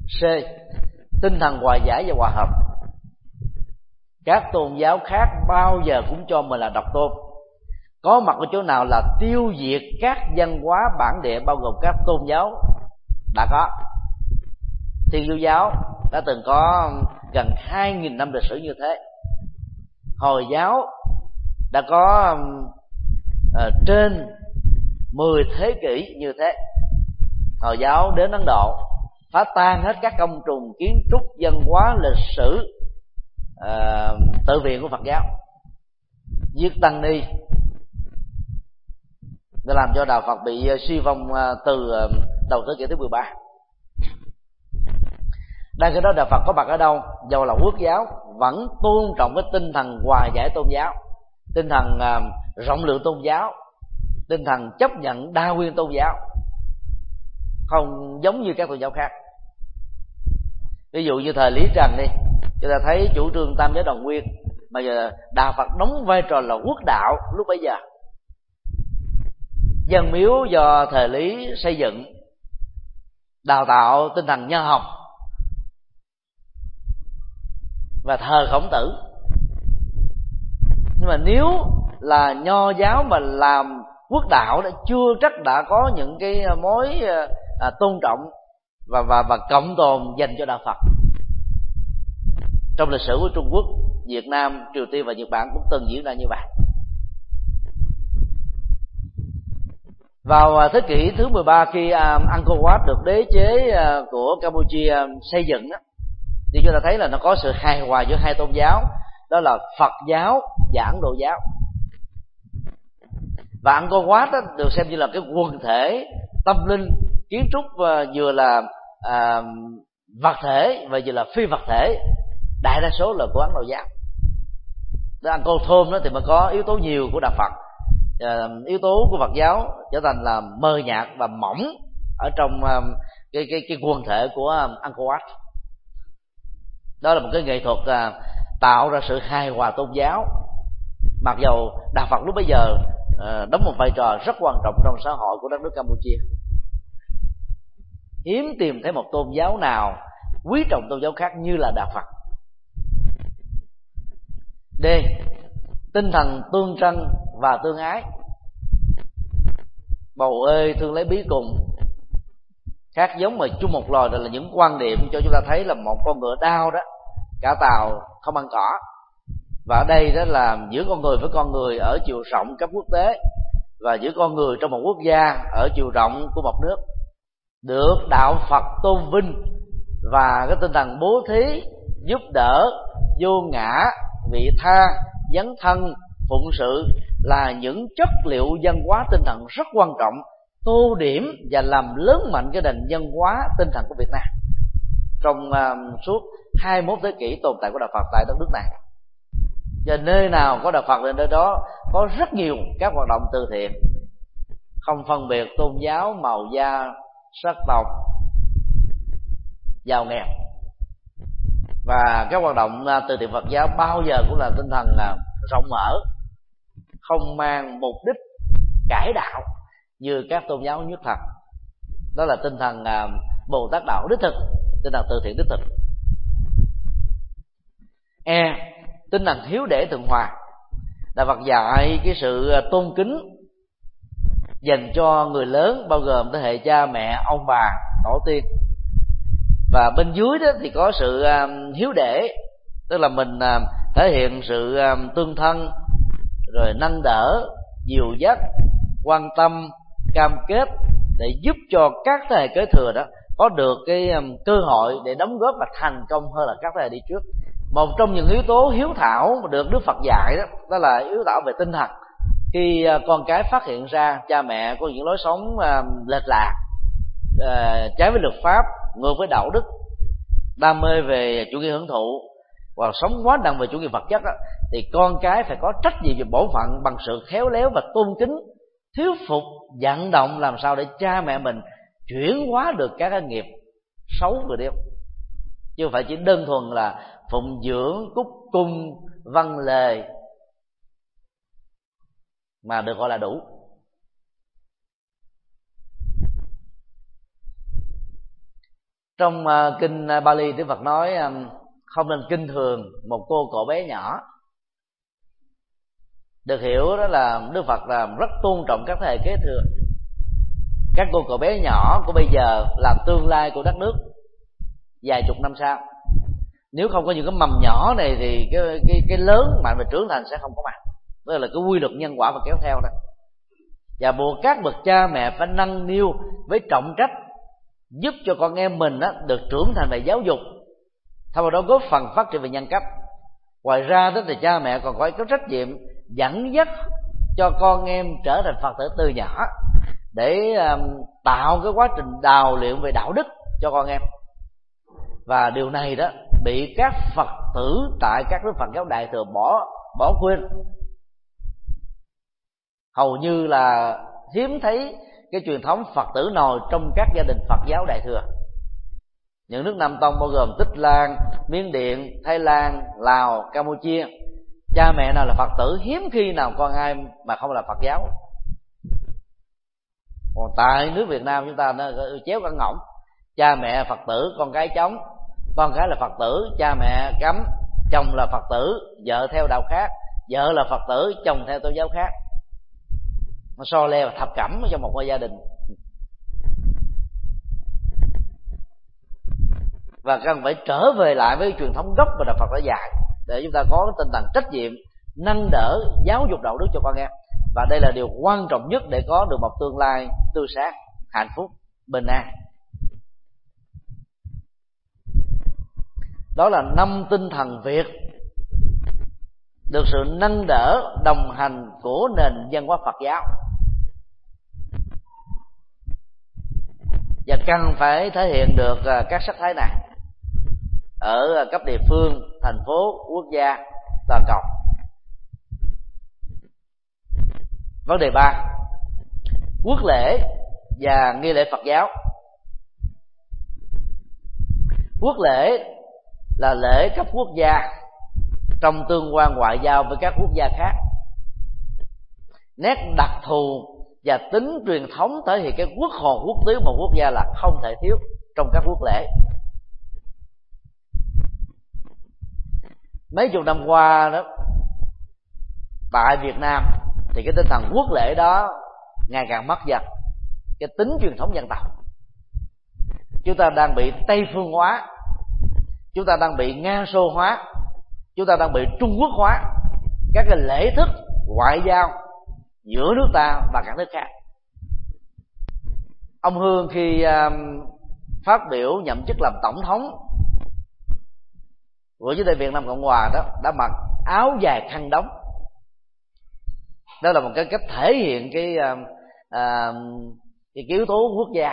C. Tinh thần hòa giải và hòa hợp. Các tôn giáo khác bao giờ cũng cho mình là độc tôn, có mặt ở chỗ nào là tiêu diệt các văn hóa bản địa, bao gồm các tôn giáo đã có. Thiên Chúa giáo đã từng có gần hai nghìn năm lịch sử như thế. Hồi giáo đã có uh, trên mười thế kỷ như thế. Hồi giáo đến Ấn Độ phá tan hết các công trình kiến trúc, văn hóa, lịch sử, uh, tự viện của Phật giáo, giết tăng ni, để làm cho đạo Phật bị suy vong từ đầu thế kỷ thứ mười ba. Đang cái đó đạo Phật có mặt ở đâu, dầu là quốc giáo, vẫn tôn trọng cái tinh thần hòa giải tôn giáo, tinh thần uh, rộng lượng tôn giáo, tinh thần chấp nhận đa nguyên tôn giáo, không giống như các tôn giáo khác. Ví dụ như thời Lý Trần đi, chúng ta thấy chủ trương tam giới đồng nguyên, mà giờ đạo Phật đóng vai trò là quốc đạo lúc bấy giờ. Văn miếu do thời Lý xây dựng, đào tạo tinh thần nho học và thờ Khổng Tử. Nhưng mà nếu là nho giáo mà làm quốc đạo đã chưa chắc đã có những cái mối à, tôn trọng và và và cộng tồn dành cho đạo Phật. Trong lịch sử của Trung Quốc, Việt Nam, Triều Tiên và Nhật Bản cũng từng diễn ra như vậy. Vào thế kỷ thứ mười ba, khi Angkor Wat được đế chế của Campuchia xây dựng, thì chúng ta thấy là nó có sự hài hòa giữa hai tôn giáo, đó là Phật giáo và Ấn Độ giáo. Và Angkor Wat được xem như là cái quần thể tâm linh, kiến trúc vừa là à, vật thể và vừa là phi vật thể, đại đa số là của Ấn Độ giáo. Đó, Angkor Thom đó thì mới có yếu tố nhiều của đạo Phật. À, yếu tố của Phật giáo trở thành là mờ nhạt và mỏng ở trong um, cái cái cái quần thể của um, Angkor Wat. Đó là một cái nghệ thuật uh, tạo ra sự hài hòa tôn giáo, mặc dầu đạo Phật lúc bấy giờ uh, đóng một vai trò rất quan trọng trong xã hội của đất nước Campuchia. Hiếm tìm thấy một tôn giáo nào quý trọng tôn giáo khác như là đạo Phật. D. Tinh thần tương trân và tương ái. Bầu ơi thương lấy bí cùng, khác giống mà chung một loài, là những quan điểm cho chúng ta thấy là một con ngựa đao đó, cả tàu không ăn cỏ. Và ở đây đó là giữa con người với con người ở chiều rộng cấp quốc tế, và giữa con người trong một quốc gia ở chiều rộng của một nước, được đạo Phật tôn vinh. Và cái tinh thần bố thí, giúp đỡ, vô ngã, vị tha, dấn thân, phụng sự là những chất liệu văn hóa tinh thần rất quan trọng, tô điểm và làm lớn mạnh cái nền văn hóa tinh thần của Việt Nam trong uh, suốt hai mươi mốt thế kỷ tồn tại của đạo Phật tại đất nước này. Và nơi nào có đạo Phật thì nơi đó có rất nhiều các hoạt động từ thiện, không phân biệt tôn giáo, màu da, sắc tộc, giàu nghèo. Và các hoạt động từ thiện Phật giáo bao giờ cũng là tinh thần là rộng mở, không mang mục đích cải đạo như các tôn giáo nhất thật. Đó là tinh thần Bồ Tát đạo đích thực, tinh thần từ thiện đích thực. E. Tinh thần hiếu để thường hòa. Đạo Phật dạy cái sự tôn kính dành cho người lớn, bao gồm thế hệ cha mẹ, ông bà, tổ tiên. Và bên dưới đó thì có sự hiếu để, tức là mình thể hiện sự tương thân, rồi nâng đỡ, dìu dắt, quan tâm, cam kết, để giúp cho các thế hệ kế thừa đó có được cái cơ hội để đóng góp và thành công hơn là các thế hệ đi trước. Một trong những yếu tố hiếu thảo mà được Đức Phật dạy đó, đó là yếu thảo về tinh thần. Khi con cái phát hiện ra cha mẹ có những lối sống lệch lạc, trái với luật pháp, ngược với đạo đức, đam mê về chủ nghĩa hưởng thụ hoặc sống quá nặng về chủ nghĩa vật chất đó, thì con cái phải có trách nhiệm về bổn phận bằng sự khéo léo và tôn kính, thuyết phục, vận động làm sao để cha mẹ mình chuyển hóa được các cái nghiệp xấu vừa đêm, chứ không phải chỉ đơn thuần là phụng dưỡng, cúc cung, vâng lời mà được gọi là đủ. Trong uh, kinh uh, Bali, Đức Phật nói um, không nên kinh thường một cô cậu bé nhỏ. Được hiểu đó là Đức Phật là rất tôn trọng các thế hệ kế thừa. Các cô cậu bé nhỏ của bây giờ là tương lai của đất nước vài chục năm sau. Nếu không có những cái mầm nhỏ này thì cái cái cái lớn mạnh và trưởng thành sẽ không có mặt. Đó là cái quy luật nhân quả và kéo theo đó. Và buộc các bậc cha mẹ phải nâng niu với trọng trách, giúp cho con em mình đó được trưởng thành về giáo dục, thông qua đó góp phần phát triển về nhân cách. Ngoài ra đó thì cha mẹ còn có có trách nhiệm dẫn dắt cho con em trở thành Phật tử từ nhỏ, để um, tạo cái quá trình đào luyện về đạo đức cho con em. Và điều này đó bị các Phật tử tại các nước Phật giáo Đại thừa bỏ bỏ quên. Hầu như là hiếm thấy cái truyền thống Phật tử nào trong các gia đình Phật giáo Đại thừa. Những nước Nam Tông bao gồm Tích Lan, Miến Điện, Thái Lan, Lào, Campuchia, cha mẹ nào là Phật tử hiếm khi nào con ai mà không là Phật giáo. Còn tại nước Việt Nam chúng ta nó chéo cả ngỗng, cha mẹ Phật tử, con cái chống, con cái là Phật tử, cha mẹ cấm, chồng là Phật tử, vợ theo đạo khác, vợ là Phật tử, chồng theo tôn giáo khác. Nó so le và thập cẩm trong một ngôi gia đình. Và cần phải trở về lại với truyền thống gốc mà Đạo Phật đã dạy, để chúng ta có tinh thần trách nhiệm nâng đỡ giáo dục đạo đức cho con em. Và đây là điều quan trọng nhất để có được một tương lai tươi sáng, hạnh phúc, bình an. Đó là năm tinh thần Việt được sự nâng đỡ đồng hành của nền văn hóa Phật giáo, và cần phải thể hiện được các sắc thái này ở cấp địa phương, thành phố, quốc gia, toàn cầu. Vấn đề ba, quốc lễ và nghi lễ Phật giáo. Quốc lễ là lễ cấp quốc gia trong tương quan ngoại giao với các quốc gia khác. Nét đặc thù và tính truyền thống thể hiện cái quốc hồn quốc túy một quốc gia là không thể thiếu trong các quốc lễ. Mấy chục năm qua đó, tại Việt Nam thì cái tinh thần quốc lễ đó ngày càng mất dần cái tính truyền thống dân tộc. Chúng ta đang bị Tây phương hóa, chúng ta đang bị Nga xô hóa, chúng ta đang bị Trung Quốc hóa các cái lễ thức ngoại giao giữa nước ta và các nước khác. Ông Hương khi um, phát biểu nhậm chức làm tổng thống của chủ tịch Việt Nam Cộng Hòa đó đã mặc áo dài khăn đóng. Đó là một cái cách thể hiện cái uh, uh, cái yếu tố quốc gia.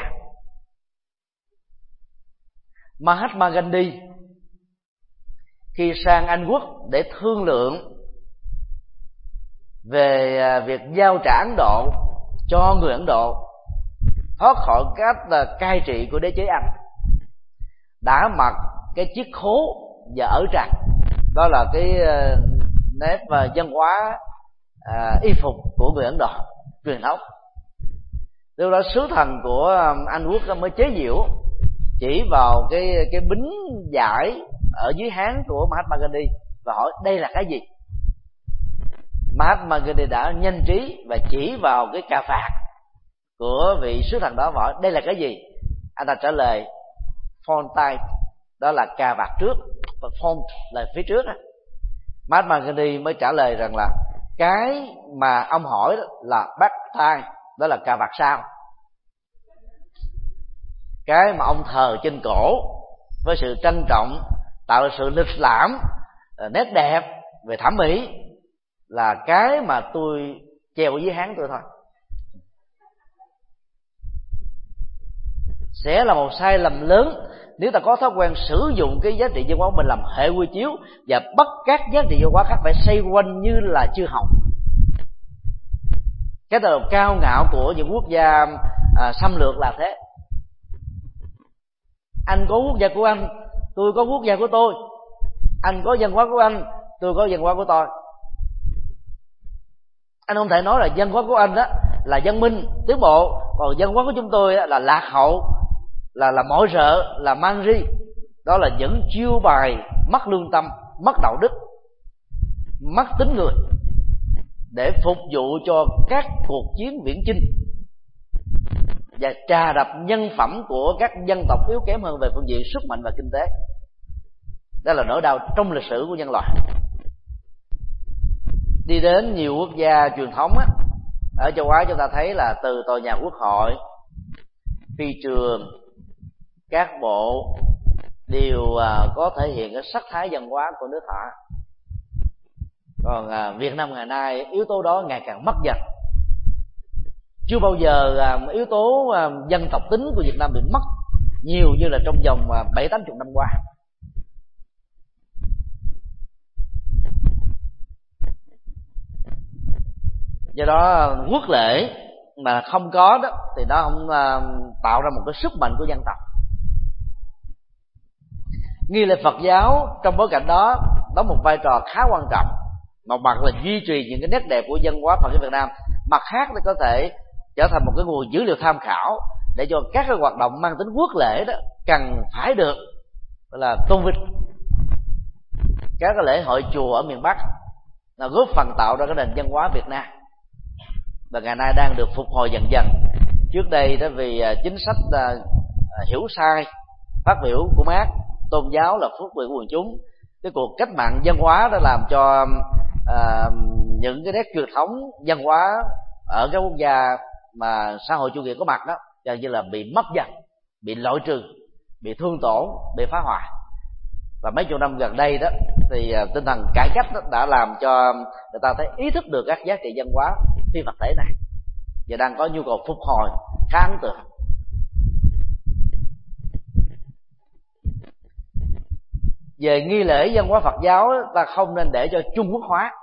Mahatma Gandhi khi sang Anh Quốc để thương lượng về việc giao trả Ấn Độ cho người Ấn Độ thoát khỏi cách cai trị của đế chế Anh, đã mặc cái chiếc khố và ở trần. Đó là cái nét và văn hóa à, y phục của người Ấn Độ truyền thống. Lúc đó sứ thần của Anh Quốc mới chế giễu, chỉ vào cái cái bính vải ở dưới háng của Mahatma Gandhi và hỏi đây là cái gì. Mahatma Gandhi đã nhanh trí và chỉ vào cái cà vạt của vị sứ thần đó và hỏi đây là cái gì. Anh ta trả lời fontai, đó là cà vạt trước, và font là phía trước. Mahatma Gandhi mới trả lời rằng là cái mà ông hỏi đó là back tie, đó là cà vạt sau. Cái mà ông thờ trên cổ với sự trân trọng, tạo ra sự lịch lãm, nét đẹp về thẩm mỹ là cái mà tôi treo ở dưới háng tôi thôi. Sẽ là một sai lầm lớn nếu ta có thói quen sử dụng cái giá trị văn hóa của mình làm hệ quy chiếu và bắt các giá trị văn hóa khác phải xoay quanh như là chưa học. Cái từ cao ngạo của những quốc gia à, xâm lược là thế. Anh có quốc gia của anh, tôi có quốc gia của tôi. Anh có văn hóa của anh, tôi có văn hóa của tôi. Anh không thể nói là văn hóa của anh đó là văn minh, tiến bộ, còn văn hóa của chúng tôi là lạc hậu, là là mọi sợ, là mang ri. Đó là những chiêu bài mất lương tâm, mất đạo đức, mất tính người, để phục vụ cho các cuộc chiến viễn chinh và trà đập nhân phẩm của các dân tộc yếu kém hơn về phương diện sức mạnh và kinh tế. Đó là nỗi đau trong lịch sử của nhân loại. Đi đến nhiều quốc gia truyền thống á, ở châu Á chúng ta thấy là từ tòa nhà Quốc hội, phi trường, các bộ đều có thể hiện cái sắc thái văn hóa của nước họ. Còn à, Việt Nam ngày nay yếu tố đó ngày càng mất dần. Chưa bao giờ à, yếu tố à, dân tộc tính của Việt Nam bị mất nhiều như là trong vòng à, bảy tám chục năm qua. Do đó quốc lễ mà không có đó thì nó không à, tạo ra một cái sức mạnh của dân tộc. Nghi lễ Phật giáo trong bối cảnh đó đóng một vai trò khá quan trọng. Một mặt là duy trì những cái nét đẹp của văn hóa Phật giáo Việt Nam, mặt khác thì có thể trở thành một cái nguồn dữ liệu tham khảo để cho các cái hoạt động mang tính quốc lễ đó cần phải được là tôn vinh. Các cái lễ hội chùa ở miền Bắc là góp phần tạo ra cái nền văn hóa Việt Nam, và ngày nay đang được phục hồi dần dần. Trước đây đó vì chính sách hiểu sai phát biểu của Mác, tôn giáo là phúc lợi của quần chúng, cái cuộc cách mạng văn hóa đã làm cho à, những cái nét truyền thống văn hóa ở các quốc gia mà xã hội chủ nghĩa có mặt đó gần như là bị mất dần, bị loại trừ, bị thương tổn, bị phá hoại. Và mấy chục năm gần đây đó thì tinh thần cải cách đó đã làm cho người ta thấy ý thức được các giá trị văn hóa phi vật thể này, và đang có nhu cầu phục hồi khá ấn tượng. Về nghi lễ văn hóa Phật giáo, ta không nên để cho Trung Quốc hóa.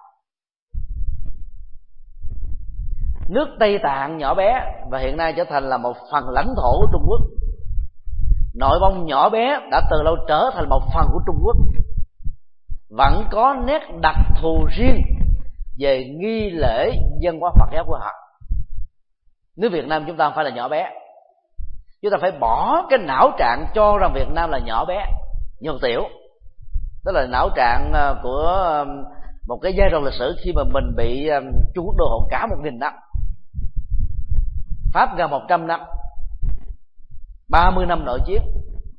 Nước Tây Tạng nhỏ bé và hiện nay trở thành là một phần lãnh thổ của Trung Quốc. Nội Mông nhỏ bé đã từ lâu trở thành một phần của Trung Quốc, vẫn có nét đặc thù riêng về nghi lễ văn hóa Phật giáo của họ. Nước Việt Nam chúng ta không phải là nhỏ bé. Chúng ta phải bỏ cái não trạng cho rằng Việt Nam là nhỏ bé, nhược tiểu. Đó là não trạng của một cái giai đoạn lịch sử khi mà mình bị Trung Quốc đô hộ cả một nghìn năm, Pháp gần một trăm năm, ba mươi năm nội chiến.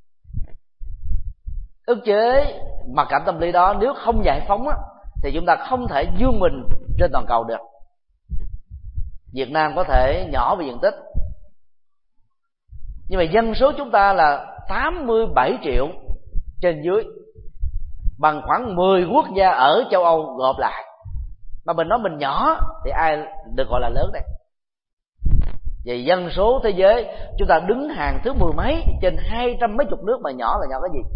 Ức chế mặc cảm tâm lý đó nếu không giải phóng á, thì chúng ta không thể vươn mình trên toàn cầu được. Việt Nam có thể nhỏ về diện tích, nhưng mà dân số chúng ta là tám mươi bảy triệu trên dưới, bằng khoảng mười quốc gia ở châu Âu gộp lại. Mà mình nói mình nhỏ thì ai được gọi là lớn đây? Về dân số thế giới chúng ta đứng hàng thứ mười mấy trên hai trăm mấy chục nước, mà nhỏ là nhỏ cái gì?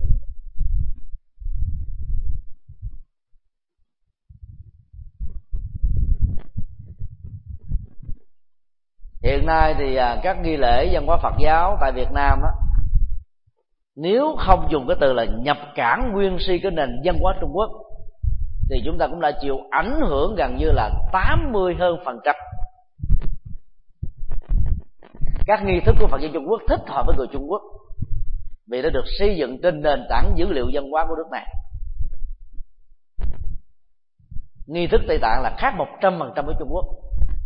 Hiện nay thì các nghi lễ văn hóa Phật giáo tại Việt Nam á, nếu không dùng cái từ là nhập cảng nguyên si cái nền văn hóa Trung Quốc, thì chúng ta cũng đã chịu ảnh hưởng gần như là tám mươi hơn phần trăm. Các nghi thức của Phật giáo Trung Quốc thích hợp với người Trung Quốc, vì nó được xây dựng trên nền tảng dữ liệu văn hóa của nước này. Nghi thức Tây Tạng là khác một trăm phần trăm với Trung Quốc.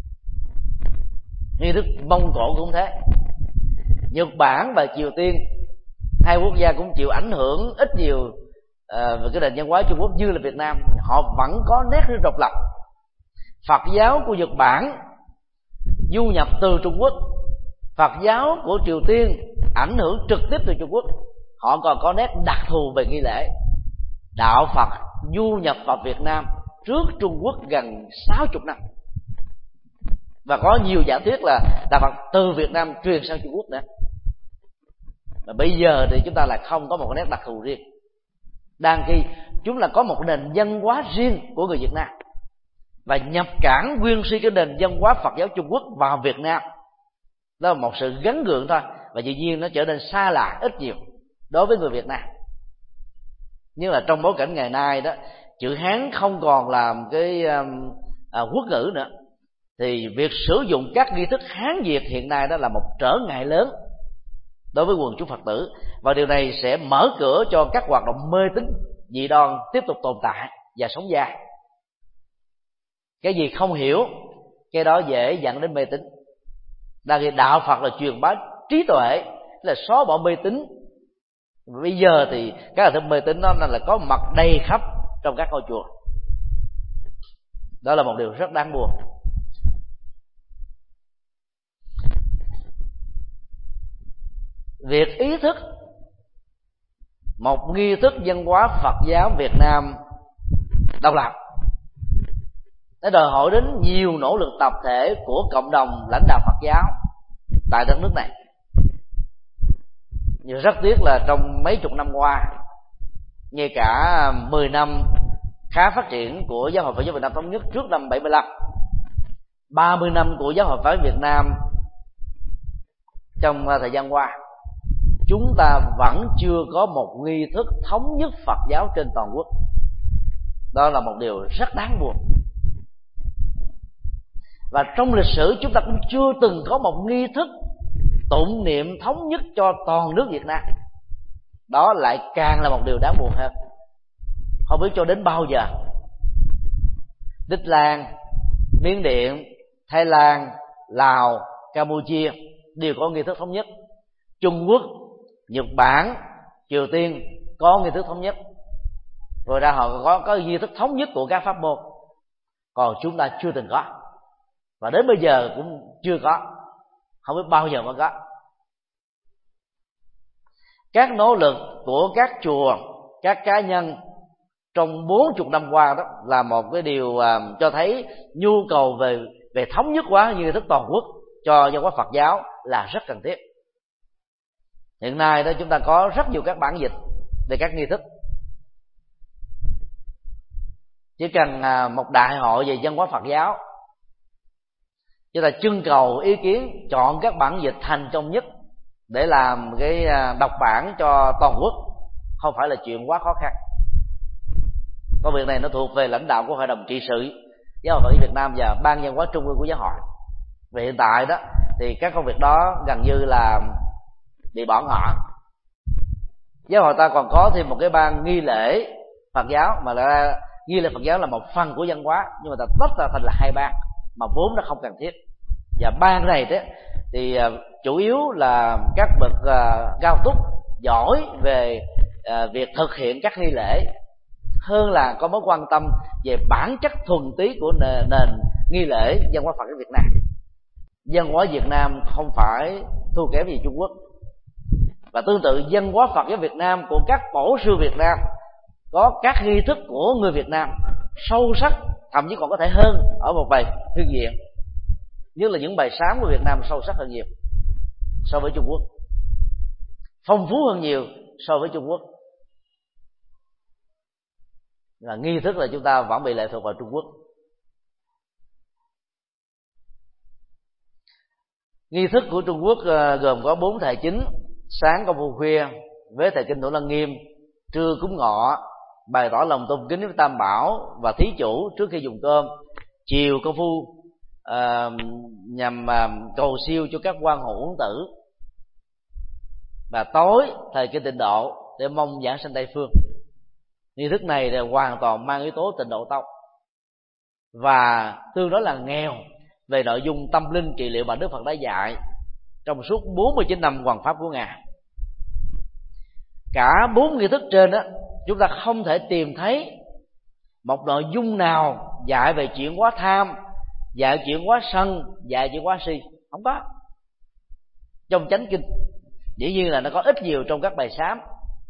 Nghi thức Mông Cổ cũng thế. Nhật Bản và Triều Tiên, hai quốc gia cũng chịu ảnh hưởng ít nhiều uh, về cái nền văn hóa Trung Quốc như là Việt Nam. Họ vẫn có nét riêng độc lập. Phật giáo của Nhật Bản du nhập từ Trung Quốc, Phật giáo của Triều Tiên ảnh hưởng trực tiếp từ Trung Quốc. Họ còn có nét đặc thù về nghi lễ. Đạo Phật du nhập vào Việt Nam trước Trung Quốc gần sáu mươi năm, và có nhiều giả thuyết là Đạo Phật từ Việt Nam truyền sang Trung Quốc nữa. Và bây giờ thì chúng ta lại không có một cái nét đặc thù riêng, đang khi chúng là có một nền văn hóa riêng của người Việt Nam, và nhập cảng nguyên si cái nền văn hóa Phật giáo Trung Quốc vào Việt Nam. Đó là một sự gắn gượng thôi, và tự nhiên nó trở nên xa lạ ít nhiều đối với người Việt Nam. Nhưng là trong bối cảnh ngày nay đó, chữ Hán không còn làm cái um, à, quốc ngữ nữa, thì việc sử dụng các nghi thức Hán Việt hiện nay đó là một trở ngại lớn đối với quần chúng Phật tử, và điều này sẽ mở cửa cho các hoạt động mê tín dị đoan tiếp tục tồn tại và sống dài. Cái gì không hiểu, cái đó dễ dẫn đến mê tín. Đang khi đạo Phật là truyền bá trí tuệ, là xóa bỏ mê tín. Bây giờ thì các hình thức mê tín đó là có mặt đầy khắp trong các ngôi chùa. Đó là một điều rất đáng buồn. Việc ý thức một nghi thức văn hóa Phật giáo Việt Nam độc lập nó đòi hỏi đến nhiều nỗ lực tập thể của cộng đồng lãnh đạo Phật giáo tại đất nước này. Nhưng rất tiếc là trong mấy chục năm qua, ngay cả mười năm khá phát triển của Giáo hội Phật giáo Việt Nam Thống nhất trước năm bảy mươi lăm, ba mươi năm của Giáo hội Phật giáo Việt Nam trong thời gian qua, chúng ta vẫn chưa có một nghi thức thống nhất Phật giáo trên toàn quốc. Đó là một điều rất đáng buồn. Và trong lịch sử chúng ta cũng chưa từng có một nghi thức tụng niệm thống nhất cho toàn nước Việt Nam. Đó lại càng là một điều đáng buồn hơn. Không biết cho đến bao giờ Tích Lan, Miến Điện, Thái Lan, Lào, Campuchia đều có nghi thức thống nhất. Trung Quốc, Nhật Bản, Triều Tiên có nghi thức thống nhất. Rồi ra họ có, có nghi thức thống nhất của các pháp môn. Còn chúng ta chưa từng có, và đến bây giờ cũng chưa có, không biết bao giờ mới có. Các nỗ lực của các chùa, các cá nhân trong bốn mươi năm qua đó là một cái điều uh, cho thấy nhu cầu về về thống nhất hóa nghi thức toàn quốc cho văn hóa Phật giáo là rất cần thiết. Hiện nay đó chúng ta có rất nhiều các bản dịch về các nghi thức. Chỉ cần uh, một đại hội về văn hóa Phật giáo, chúng ta trưng cầu ý kiến chọn các bản dịch thành công nhất để làm cái đọc bản cho toàn quốc, không phải là chuyện quá khó khăn. Công việc này nó thuộc về lãnh đạo của Hội đồng trị sự Giáo hội Phật giáo Việt Nam và Ban văn hóa trung ương của giáo hội. Về hiện tại đó thì các công việc đó gần như là bị bỏ ngỏ. Giáo hội ta còn có thêm một cái ban nghi lễ Phật giáo, mà là nghi lễ Phật giáo là một phần của văn hóa, nhưng mà ta tách ra thành là hai ban mà vốn nó không cần thiết. Và ban này đó thì uh, chủ yếu là các bậc uh, cao túc giỏi về uh, việc thực hiện các nghi lễ, hơn là có mối quan tâm về bản chất thuần túy của nền, nền nghi lễ văn hóa Phật giáo Việt Nam. Văn hóa Việt Nam không phải thua kém gì Trung Quốc, và tương tự văn hóa Phật giáo Việt Nam của các tổ sư Việt Nam có các nghi thức của người Việt Nam sâu sắc, thậm chí còn có thể hơn ở một vài phương diện, nhất là những bài sám của Việt Nam sâu sắc hơn nhiều so với Trung Quốc, phong phú hơn nhiều so với Trung Quốc. Là nghi thức là chúng ta vẫn bị lệ thuộc vào Trung Quốc. Nghi thức của Trung Quốc gồm có bốn thời chính: sáng công phu khuya, vế thời kinh Thủ Lăng Nghiêm, trưa cúng ngọ, bày tỏ lòng tôn kính với Tam Bảo và Thí Chủ trước khi dùng cơm, chiều công phu uh, nhằm uh, cầu siêu cho các quan hồn uống tử, và tối thời kinh Tịnh Độ để mong giảng sanh Tây Phương. Nghi thức này là hoàn toàn mang yếu tố Tịnh Độ tông và tương đối là nghèo về nội dung tâm linh trị liệu mà Đức Phật đã dạy trong suốt bốn mươi chín năm hoằng pháp của Ngài. Cả bốn nghi thức trên đó, chúng ta không thể tìm thấy một nội dung nào dạy về chuyển hóa tham, dạy chuyển hóa sân, dạy chuyển hóa si. Không có. Trong chánh kinh dĩ nhiên là nó có ít nhiều trong các bài sám,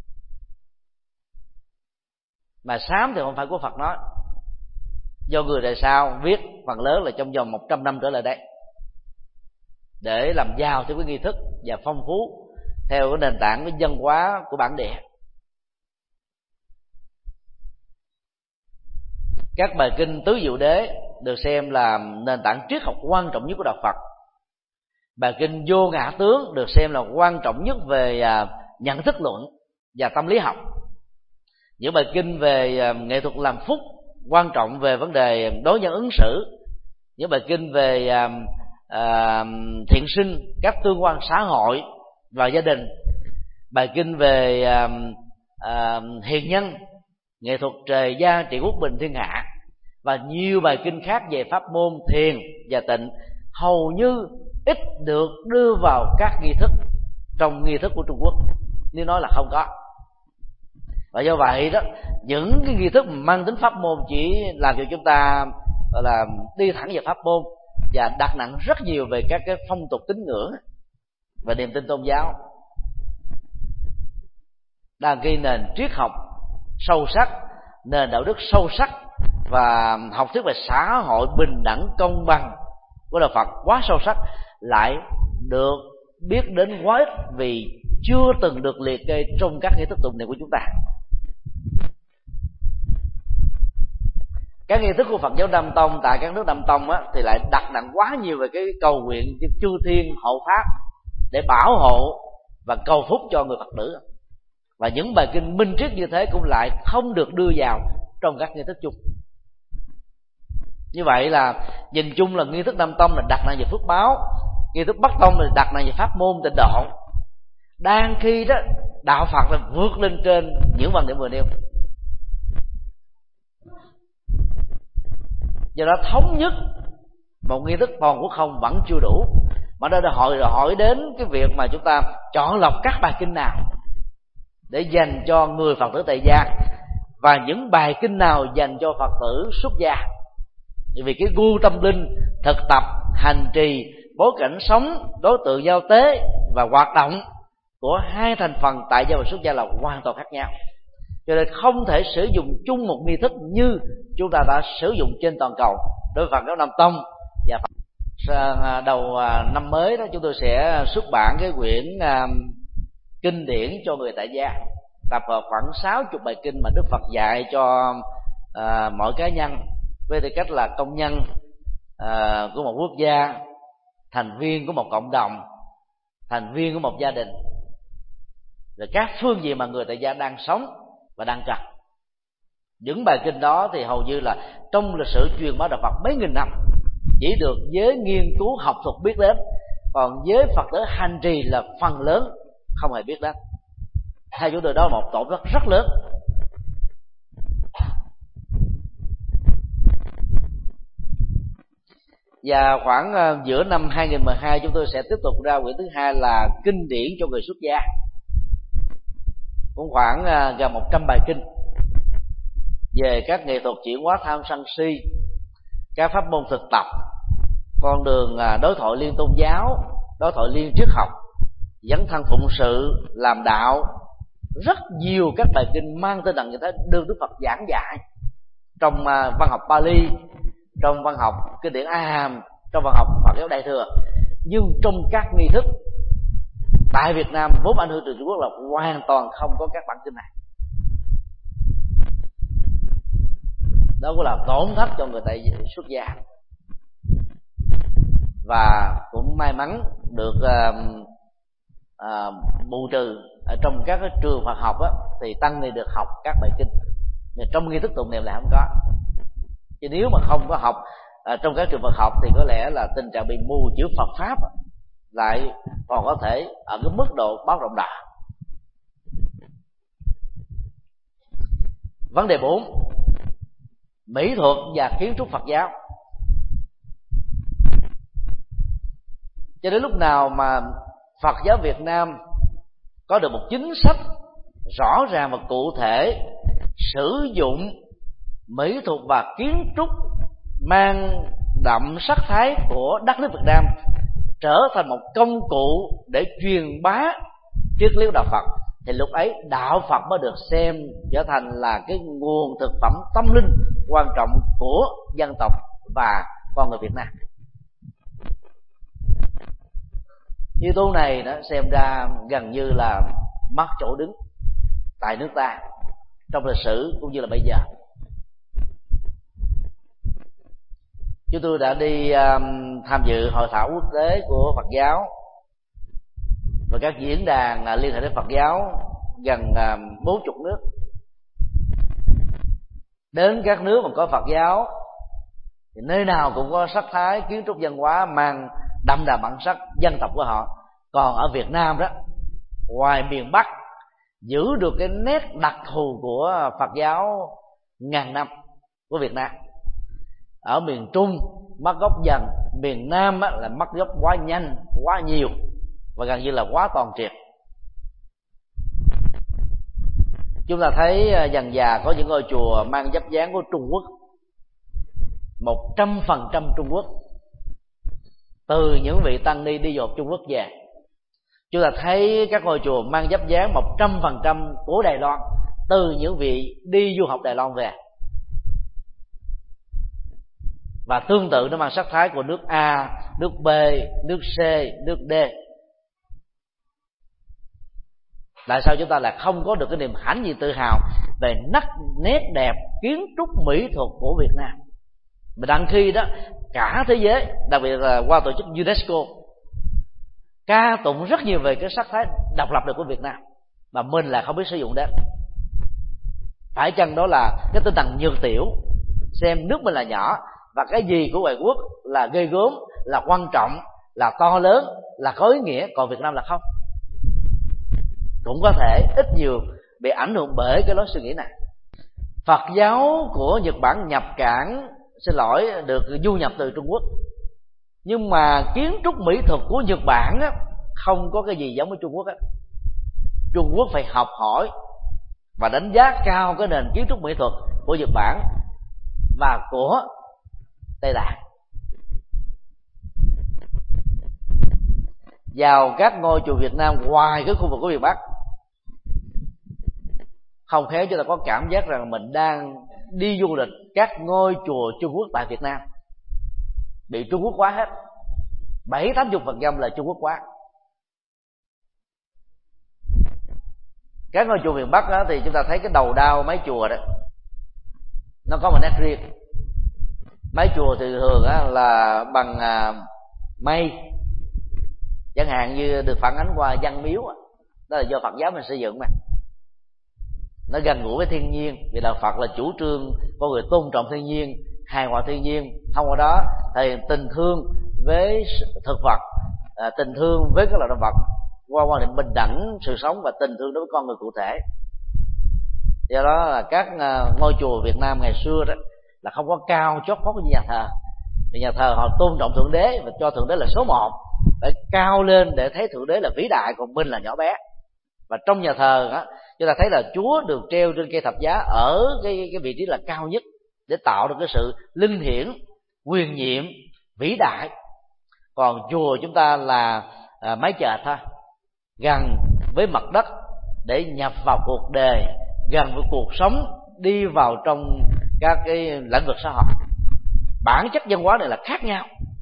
mà sám thì không phải của Phật nói, do người đời sau viết phần lớn là trong vòng một trăm năm trở lại đây, để làm giàu theo cái nghi thức và phong phú theo cái nền tảng cái văn hóa của bản địa. Các bài kinh Tứ Diệu Đế được xem là nền tảng triết học quan trọng nhất của đạo Phật. Bài kinh Vô Ngã Tướng được xem là quan trọng nhất về nhận thức luận và tâm lý học. Những bài kinh về nghệ thuật làm phúc quan trọng về vấn đề đối nhân ứng xử. Những bài kinh về à, thiện sinh, các tương quan xã hội và gia đình, bài kinh về à, à, hiền nhân, nghệ thuật trời gia trị quốc bình thiên hạ, và nhiều bài kinh khác về pháp môn thiền và tịnh hầu như ít được đưa vào các nghi thức trong nghi thức của Trung Quốc, nếu nói là không có. Và do vậy đó, những cái nghi thức mang tính pháp môn chỉ làm cho chúng ta gọi là đi thẳng vào pháp môn và đặt nặng rất nhiều về các cái phong tục tín ngưỡng và niềm tin tôn giáo, đang ghi nền triết học sâu sắc, nền đạo đức sâu sắc và học thuyết về xã hội bình đẳng công bằng của đạo Phật quá sâu sắc, lại được biết đến quá ít vì chưa từng được liệt kê trong các nghi thức tụng niệm của chúng ta. Các nghi thức của Phật giáo Nam Tông tại các nước Nam Tông á, thì lại đặt nặng quá nhiều về cái cầu nguyện chư thiên hộ pháp để bảo hộ và cầu phúc cho người Phật tử, và những bài kinh minh triết như thế cũng lại không được đưa vào trong các nghi thức chung. Như vậy là nhìn chung là nghi thức Nam Tông là đặt nặng về phước báo, nghi thức Bắc Tông là đặt nặng về pháp môn tịnh độ, đang khi đó đạo Phật là vượt lên trên những vấn đề vừa nêu. Do đó thống nhất một nghi thức toàn quốc không vẫn chưa đủ, mà đây là hỏi hỏi đến cái việc mà chúng ta chọn lọc các bài kinh nào để dành cho người Phật tử tại gia, và những bài kinh nào dành cho Phật tử xuất gia. Vì cái gu tâm linh, thực tập, hành trì, bối cảnh sống, đối tượng giao tế và hoạt động của hai thành phần tại gia và xuất gia là hoàn toàn khác nhau, cho nên không thể sử dụng chung một nghi thức như chúng ta đã sử dụng trên toàn cầu đối với Phật giáo Nam Tông. Và đầu năm mới đó, chúng tôi sẽ xuất bản cái quyển uh, kinh điển cho người tại gia, tập hợp khoảng sáu mươi bài kinh mà Đức Phật dạy cho uh, mỗi cá nhân với tư cách là công nhân uh, của một quốc gia, thành viên của một cộng đồng, thành viên của một gia đình, rồi các phương diện mà người tại gia đang sống và đang cần. Những bài kinh đó thì hầu như là trong lịch sử truyền bá đạo Phật mấy nghìn năm chỉ được giới nghiên cứu học thuật biết đến, còn giới Phật tử hành trì là phần lớn không hề biết đến. Theo chúng tôi đó là một tổn thất rất lớn. Và khoảng giữa năm hai nghìn mười hai chúng tôi sẽ tiếp tục ra quyển thứ hai là kinh điển cho người xuất gia, cũng khoảng gần một trăm bài kinh về các nghệ thuật chuyển hóa tham sân si, các pháp môn thực tập, con đường đối thoại liên tôn giáo, đối thoại liên triết học, dấn thân phụng sự, làm đạo. Rất nhiều các bài kinh mang tên đặng như thế được Đức Phật giảng dạy trong văn học Pali, trong văn học kinh điển A Hàm, trong văn học Phật giáo Đại thừa. Nhưng trong các nghi thức tại Việt Nam vốn ảnh hưởng từ Trung Quốc là hoàn toàn không có các bản kinh này. Đó cũng là tổn thất cho người tại xuất gia. Và cũng may mắn được uh, uh, bù trừ ở trong các cái trường Phật học á, thì tăng ni được học các bài kinh, nhưng trong nghi thức tụng niệm là không có. Chứ nếu mà không có học uh, trong các trường Phật học thì có lẽ là tình trạng bị mù chữ Phật pháp lại còn có thể ở cái mức độ báo động đà. Vấn đề bốn, mỹ thuật và kiến trúc Phật giáo. Cho đến lúc nào mà Phật giáo Việt Nam có được một chính sách rõ ràng và cụ thể sử dụng mỹ thuật và kiến trúc mang đậm sắc thái của đất nước Việt Nam trở thành một công cụ để truyền bá triết lý đạo Phật, thì lúc ấy đạo Phật mới được xem trở thành là cái nguồn thực phẩm tâm linh quan trọng của dân tộc và con người Việt Nam. Yếu tố này nó xem ra gần như là mất chỗ đứng tại nước ta trong lịch sử cũng như là bây giờ. Chúng tôi đã đi um, tham dự hội thảo quốc tế của Phật giáo và các diễn đàn uh, liên hệ đến Phật giáo gần bốn uh, chục nước. Đến các nước mà có Phật giáo thì nơi nào cũng có sắc thái kiến trúc văn hóa mang đậm đà bản sắc dân tộc của họ. Còn ở Việt Nam đó ngoài miền Bắc giữ được cái nét đặc thù của Phật giáo ngàn năm của Việt Nam. Ở miền Trung mất gốc dần, miền Nam á, là mất gốc quá nhanh, quá nhiều và gần như là quá toàn triệt. Chúng ta thấy dần dà có những ngôi chùa mang dấp dáng của Trung Quốc, một trăm phần trăm Trung Quốc, từ những vị tăng ni đi dột Trung Quốc về. Chúng ta thấy các ngôi chùa mang dấp dáng một trăm phần trăm của Đài Loan, từ những vị đi du học Đài Loan về. Và tương tự nó mang sắc thái của nước A, nước B, nước C, nước D. Tại sao chúng ta lại không có được cái niềm hãnh diện tự hào về nét nét đẹp kiến trúc mỹ thuật của Việt Nam? Mà đằng khi đó cả thế giới, đặc biệt là qua tổ chức UNESCO, ca tụng rất nhiều về cái sắc thái độc lập này của Việt Nam, mà mình là không biết sử dụng đến. Phải chăng đó là cái tinh thần nhược tiểu, xem nước mình là nhỏ và cái gì của ngoại quốc là ghê gớm, là quan trọng, là to lớn, là có ý nghĩa, còn Việt Nam là không? Cũng có thể ít nhiều bị ảnh hưởng bởi cái lối suy nghĩ này. Phật giáo của Nhật Bản nhập cảng, xin lỗi, được du nhập từ Trung Quốc, nhưng mà kiến trúc mỹ thuật của Nhật Bản á, không có cái gì giống với Trung Quốc á. Trung Quốc phải học hỏi và đánh giá cao cái nền kiến trúc mỹ thuật của Nhật Bản và của Tây Tạng. Vào các ngôi chùa Việt Nam ngoài cái khu vực của miền Bắc, không khéo chúng ta có cảm giác rằng mình đang đi du lịch các ngôi chùa Trung Quốc tại Việt Nam, bị Trung Quốc hóa hết, bảy tám chục phần trăm là Trung Quốc hóa. Các ngôi chùa miền Bắc đó, thì chúng ta thấy cái đầu đao mái chùa đó nó có một nét riêng. Mái chùa thì thường á, là bằng à, mây, chẳng hạn như được phản ánh qua văn miếu á, đó là do Phật giáo mình xây dựng mà. Nó gần gũi với thiên nhiên, vì đạo Phật là chủ trương con người tôn trọng thiên nhiên, hài hòa thiên nhiên. Thông qua đó thì tình thương với thực vật, à, tình thương với các loài động vật, qua quan niệm bình đẳng sự sống và tình thương đối với con người cụ thể. Do đó là các uh, ngôi chùa Việt Nam ngày xưa đó là không có cao chót vót như nhà thờ. Vì nhà thờ họ tôn trọng thượng đế và cho thượng đế là số một, phải cao lên để thấy thượng đế là vĩ đại, còn mình là nhỏ bé. Và trong nhà thờ đó, chúng ta thấy là Chúa được treo trên cây thập giá ở cái cái vị trí là cao nhất, để tạo được cái sự linh hiển, quyền nhiệm, vĩ đại. Còn chùa chúng ta là à, mái chợ thôi, gần với mặt đất để nhập vào cuộc đời, gần với cuộc sống, đi vào trong các cái lĩnh vực xã hội. Bản chất văn hóa này là khác nhau.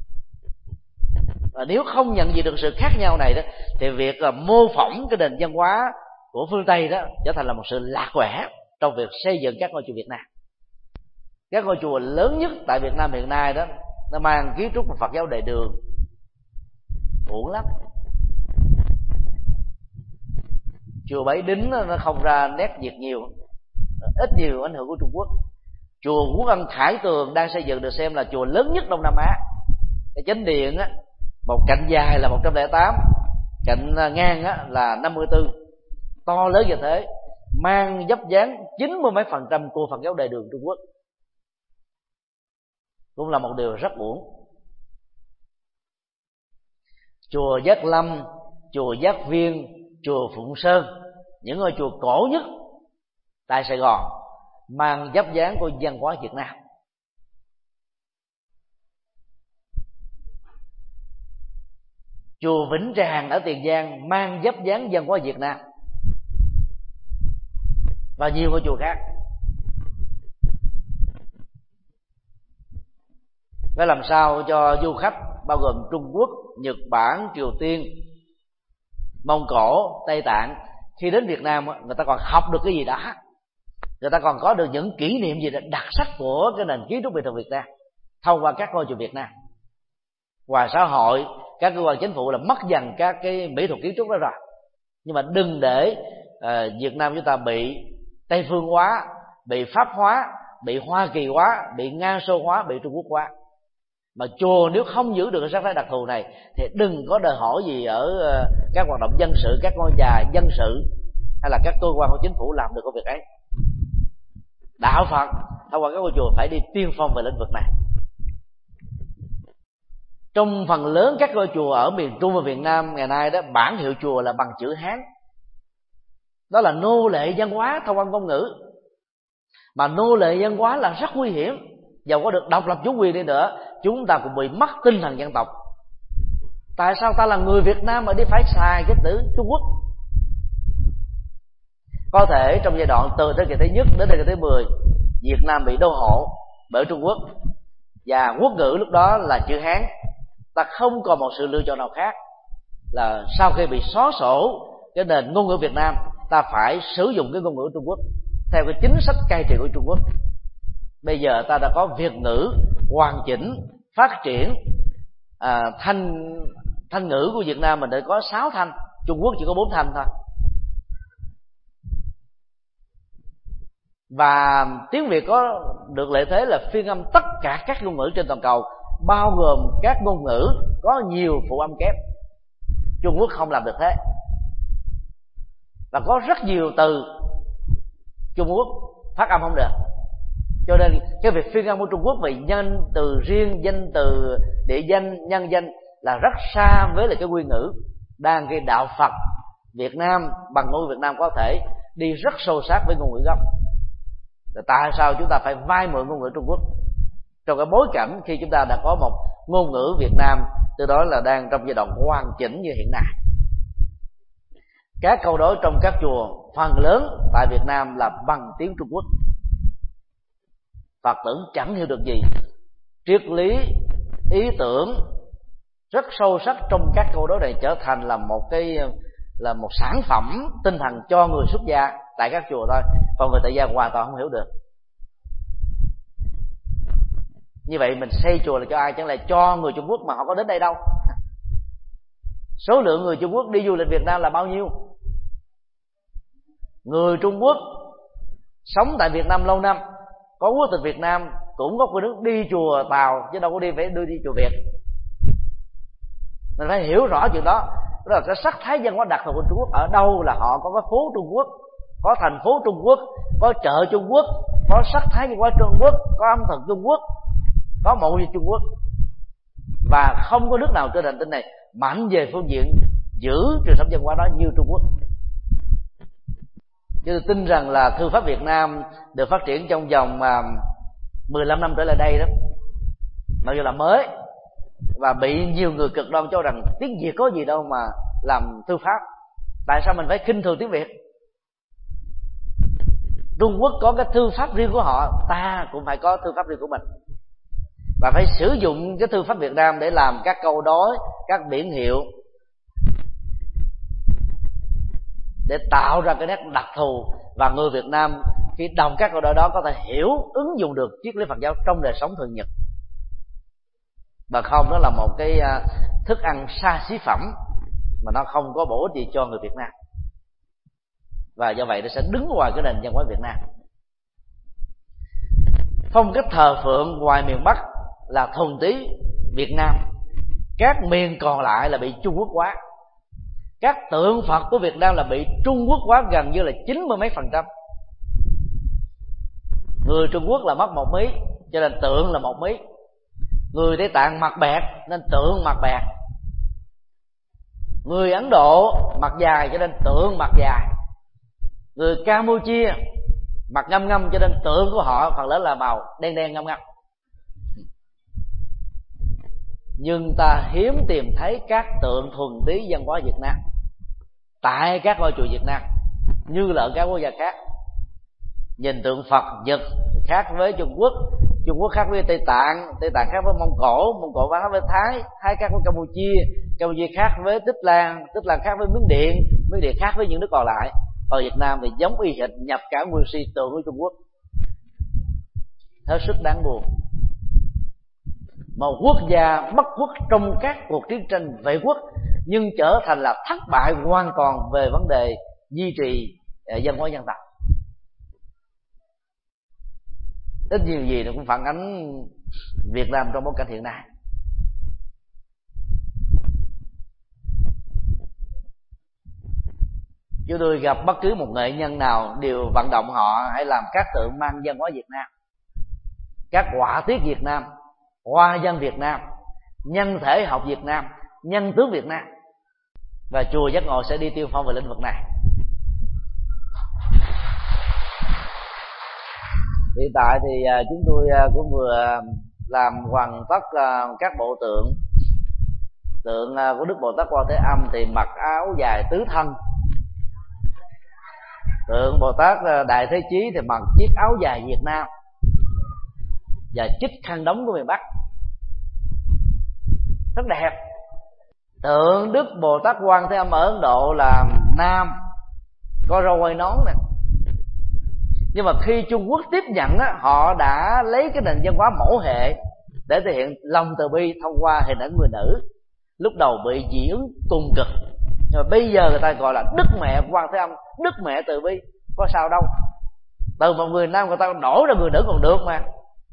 Và nếu không nhận diện được sự khác nhau này đó, thì việc là mô phỏng cái nền văn hóa của phương Tây đó trở thành là một sự lạc quẻ trong việc xây dựng các ngôi chùa Việt Nam. Các ngôi chùa lớn nhất tại Việt Nam hiện nay đó, nó mang kiến trúc Phật giáo Đại Đường, uổng lắm. Chùa Bảy Đính nó không ra nét Việt nhiều, ít nhiều ảnh hưởng của Trung Quốc. Chùa Quốc Ân Khải Tường đang xây dựng được xem là chùa lớn nhất Đông Nam Á. Cái chánh điện á, một cạnh dài là một trăm lẻ tám, cạnh ngang á là năm mươi tư, to lớn như thế, mang dấp dáng chín mươi mấy phần trăm của Phật giáo Đại Đường Trung Quốc, cũng là một điều rất uổng. Chùa Giác Lâm, chùa Giác Viên, chùa Phụng Sơn, những ngôi chùa cổ nhất tại Sài Gòn, mang dấp dáng của văn hóa Việt Nam. Chùa Vĩnh Tràng ở Tiền Giang mang dấp dáng văn hóa Việt Nam, và nhiều ngôi chùa khác. Phải làm sao cho du khách bao gồm Trung Quốc, Nhật Bản, Triều Tiên, Mông Cổ, Tây Tạng, khi đến Việt Nam người ta còn học được cái gì đó, người ta còn có được những kỷ niệm gì đặc sắc của cái nền kiến trúc mỹ thuật Việt Nam thông qua các ngôi chùa Việt Nam. Ngoài xã hội, các cơ quan chính phủ là mất dần các cái mỹ thuật kiến trúc đó rồi, nhưng mà đừng để uh, Việt Nam chúng ta bị Tây phương hóa, bị Pháp hóa, bị Hoa Kỳ hóa, bị Nga Xô hóa, bị Trung Quốc hóa. Mà chùa nếu không giữ được cái sắc thái đặc thù này thì đừng có đòi hỏi gì ở các hoạt động dân sự, các ngôi nhà dân sự hay là các cơ quan của chính phủ làm được công việc ấy. Đạo Phật thông qua các ngôi chùa phải đi tiên phong về lĩnh vực này. Trong phần lớn các ngôi chùa ở miền Trung và Việt Nam ngày nay đó, bản hiệu chùa là bằng chữ Hán. Đó là nô lệ văn hóa thông qua ngôn ngữ. Mà nô lệ văn hóa là rất nguy hiểm. Dầu có được độc lập chủ quyền đi nữa, chúng ta cũng bị mất tinh thần dân tộc. Tại sao ta là người Việt Nam mà đi phải xài cái từ Trung Quốc? Có thể trong giai đoạn từ thế kỷ thứ nhất đến thế kỷ thứ mười, Việt Nam bị đô hộ bởi Trung Quốc và quốc ngữ lúc đó là chữ Hán. Ta không còn một sự lựa chọn nào khác là sau khi bị xóa sổ cái nền ngôn ngữ Việt Nam, ta phải sử dụng cái ngôn ngữ Trung Quốc theo cái chính sách cai trị của Trung Quốc. Bây giờ ta đã có Việt ngữ hoàn chỉnh phát triển. à, thanh thanh ngữ của Việt Nam mình đã có sáu thanh, Trung Quốc chỉ có bốn thanh thôi. Và tiếng Việt có được lợi thế là phiên âm tất cả các ngôn ngữ trên toàn cầu, bao gồm các ngôn ngữ có nhiều phụ âm kép. Trung Quốc không làm được thế. Và có rất nhiều từ Trung Quốc phát âm không được. Cho nên cái việc phiên âm của Trung Quốc về nhân từ riêng, danh từ, địa danh, nhân danh là rất xa với lại cái nguyên ngữ. Đang cái đạo Phật Việt Nam bằng ngôn ngữ Việt Nam có thể đi rất sâu sát với ngôn ngữ gốc. Tại sao chúng ta phải vay mượn ngôn ngữ Trung Quốc trong cái bối cảnh khi chúng ta đã có một ngôn ngữ Việt Nam từ đó là đang trong giai đoạn hoàn chỉnh như hiện nay? Các câu đối trong các chùa phần lớn tại Việt Nam là bằng tiếng Trung Quốc. Phật tử chẳng hiểu được gì. Triết lý, ý tưởng rất sâu sắc trong các câu đối này trở thành là một cái là một sản phẩm tinh thần cho người xuất gia tại các chùa thôi, còn người tại gia hoàn toàn không hiểu được. Như vậy mình xây chùa là cho ai? Chẳng lẽ cho người Trung Quốc mà họ có đến đây đâu? Số lượng người Trung Quốc đi du lịch Việt Nam là bao nhiêu? Người Trung Quốc sống tại Việt Nam lâu năm, có quốc tịch Việt Nam, cũng có nước đi chùa Tàu chứ đâu có đi phải đưa đi chùa Việt. Mình phải hiểu rõ chuyện đó. Đó là cái sắc thái văn hóa đặc thù của Trung Quốc. Ở đâu là họ có cái phố Trung Quốc, có thành phố Trung Quốc, có chợ Trung Quốc, có sắc thái văn hóa Trung Quốc, có âm thực Trung Quốc, có mộ gì Trung Quốc. Và không có nước nào trên hành tinh này mạnh về phương diện giữ truyền thống văn hóa đó như Trung Quốc. Chứ tôi tin rằng là thư pháp Việt Nam được phát triển trong vòng mười lăm năm trở lại đây đó, mặc dù là mới, và bị nhiều người cực đoan cho rằng tiếng Việt có gì đâu mà làm thư pháp. Tại sao mình phải khinh thường tiếng Việt? Trung Quốc có cái thư pháp riêng của họ, ta cũng phải có thư pháp riêng của mình, và phải sử dụng cái thư pháp Việt Nam để làm các câu đối, các biển hiệu, để tạo ra cái nét đặc thù. Và người Việt Nam khi đọc các câu đối đó có thể hiểu, ứng dụng được triết lý Phật giáo trong đời sống thường nhật. Mà không, đó là một cái thức ăn xa xí phẩm mà nó không có bổ ích gì cho người Việt Nam, và do vậy nó sẽ đứng ngoài cái nền văn hóa Việt Nam. Phong cách thờ phượng ngoài miền Bắc là thuần túy Việt Nam, các miền còn lại là bị Trung Quốc hóa. Các tượng Phật của Việt Nam là bị Trung Quốc hóa gần như là chín mươi mấy phần trăm. Người Trung Quốc là mất một mí cho nên tượng là một mí. Người Tây Tạng mặt bẹt nên tượng mặt bẹt. Người Ấn Độ mặt dài cho nên tượng mặt dài. Người Campuchia mặt ngăm ngăm cho nên tượng của họ phần lớn là màu đen đen ngăm ngăm. Nhưng ta hiếm tìm thấy các tượng thuần túy văn hóa Việt Nam tại các ngôi chùa Việt Nam như là ở các quốc gia khác. Nhìn tượng Phật Nhật khác với Trung Quốc, Trung Quốc khác với Tây Tạng, Tây Tạng khác với Mông Cổ, Mông Cổ khác với Thái, Thái khác với Campuchia, Campuchia khác với Tích Lan, Tích Lan khác với Miến Điện, Miến Điện khác với những nước còn lại. Ở Việt Nam thì giống y hệt nhập cả nguyên si tượng của Trung Quốc, hết sức đáng buồn. Một quốc gia bất quốc trong các cuộc chiến tranh vệ quốc, nhưng trở thành là thất bại hoàn toàn về vấn đề duy trì văn hóa dân tộc. Ít nhiều gì nó cũng phản ánh Việt Nam trong bối cảnh hiện nay. Chúng tôi gặp bất cứ một nghệ nhân nào đều vận động họ hãy làm các tượng mang văn hóa Việt Nam, các họa tiết Việt Nam, hoa văn Việt Nam, nhân thể học Việt Nam, nhân tướng Việt Nam. Và chùa Giác Ngộ sẽ đi tiên phong về lĩnh vực này. Hiện tại thì chúng tôi cũng vừa làm hoàn tất các bộ tượng. Tượng của Đức Bồ Tát Quan Thế Âm thì mặc áo dài tứ thân. Tượng Bồ Tát Đại Thế Chí thì mặc chiếc áo dài Việt Nam và chích khăn đóng của miền Bắc, rất đẹp. Tượng Đức Bồ Tát Quan Thế Âm ở Ấn Độ là nam, có râu quai nón nè. Nhưng mà khi Trung Quốc tiếp nhận á, họ đã lấy cái nền văn hóa mẫu hệ để thể hiện lòng từ bi thông qua hình ảnh người nữ. Lúc đầu bị dị ứng cùng cực, nhưng mà bây giờ người ta gọi là Đức Mẹ Quan Thế Âm, Đức Mẹ từ bi, có sao đâu. Từ một người nam người ta đổ ra người nữ còn được mà.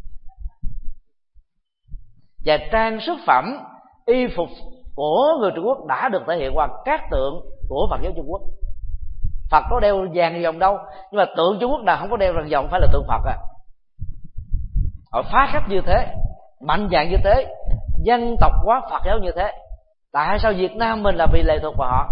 Và trang sức phẩm, y phục của người Trung Quốc đã được thể hiện qua các tượng của Phật giáo Trung Quốc. Phật có đeo vàng vòng đâu, nhưng mà tượng Trung Quốc nào không có đeo vàng vòng phải là tượng Phật à. Họ phá cách như thế, mạnh dạn như thế, dân tộc hóa Phật giáo như thế. Tại sao Việt Nam mình là bị lệ thuộc vào họ?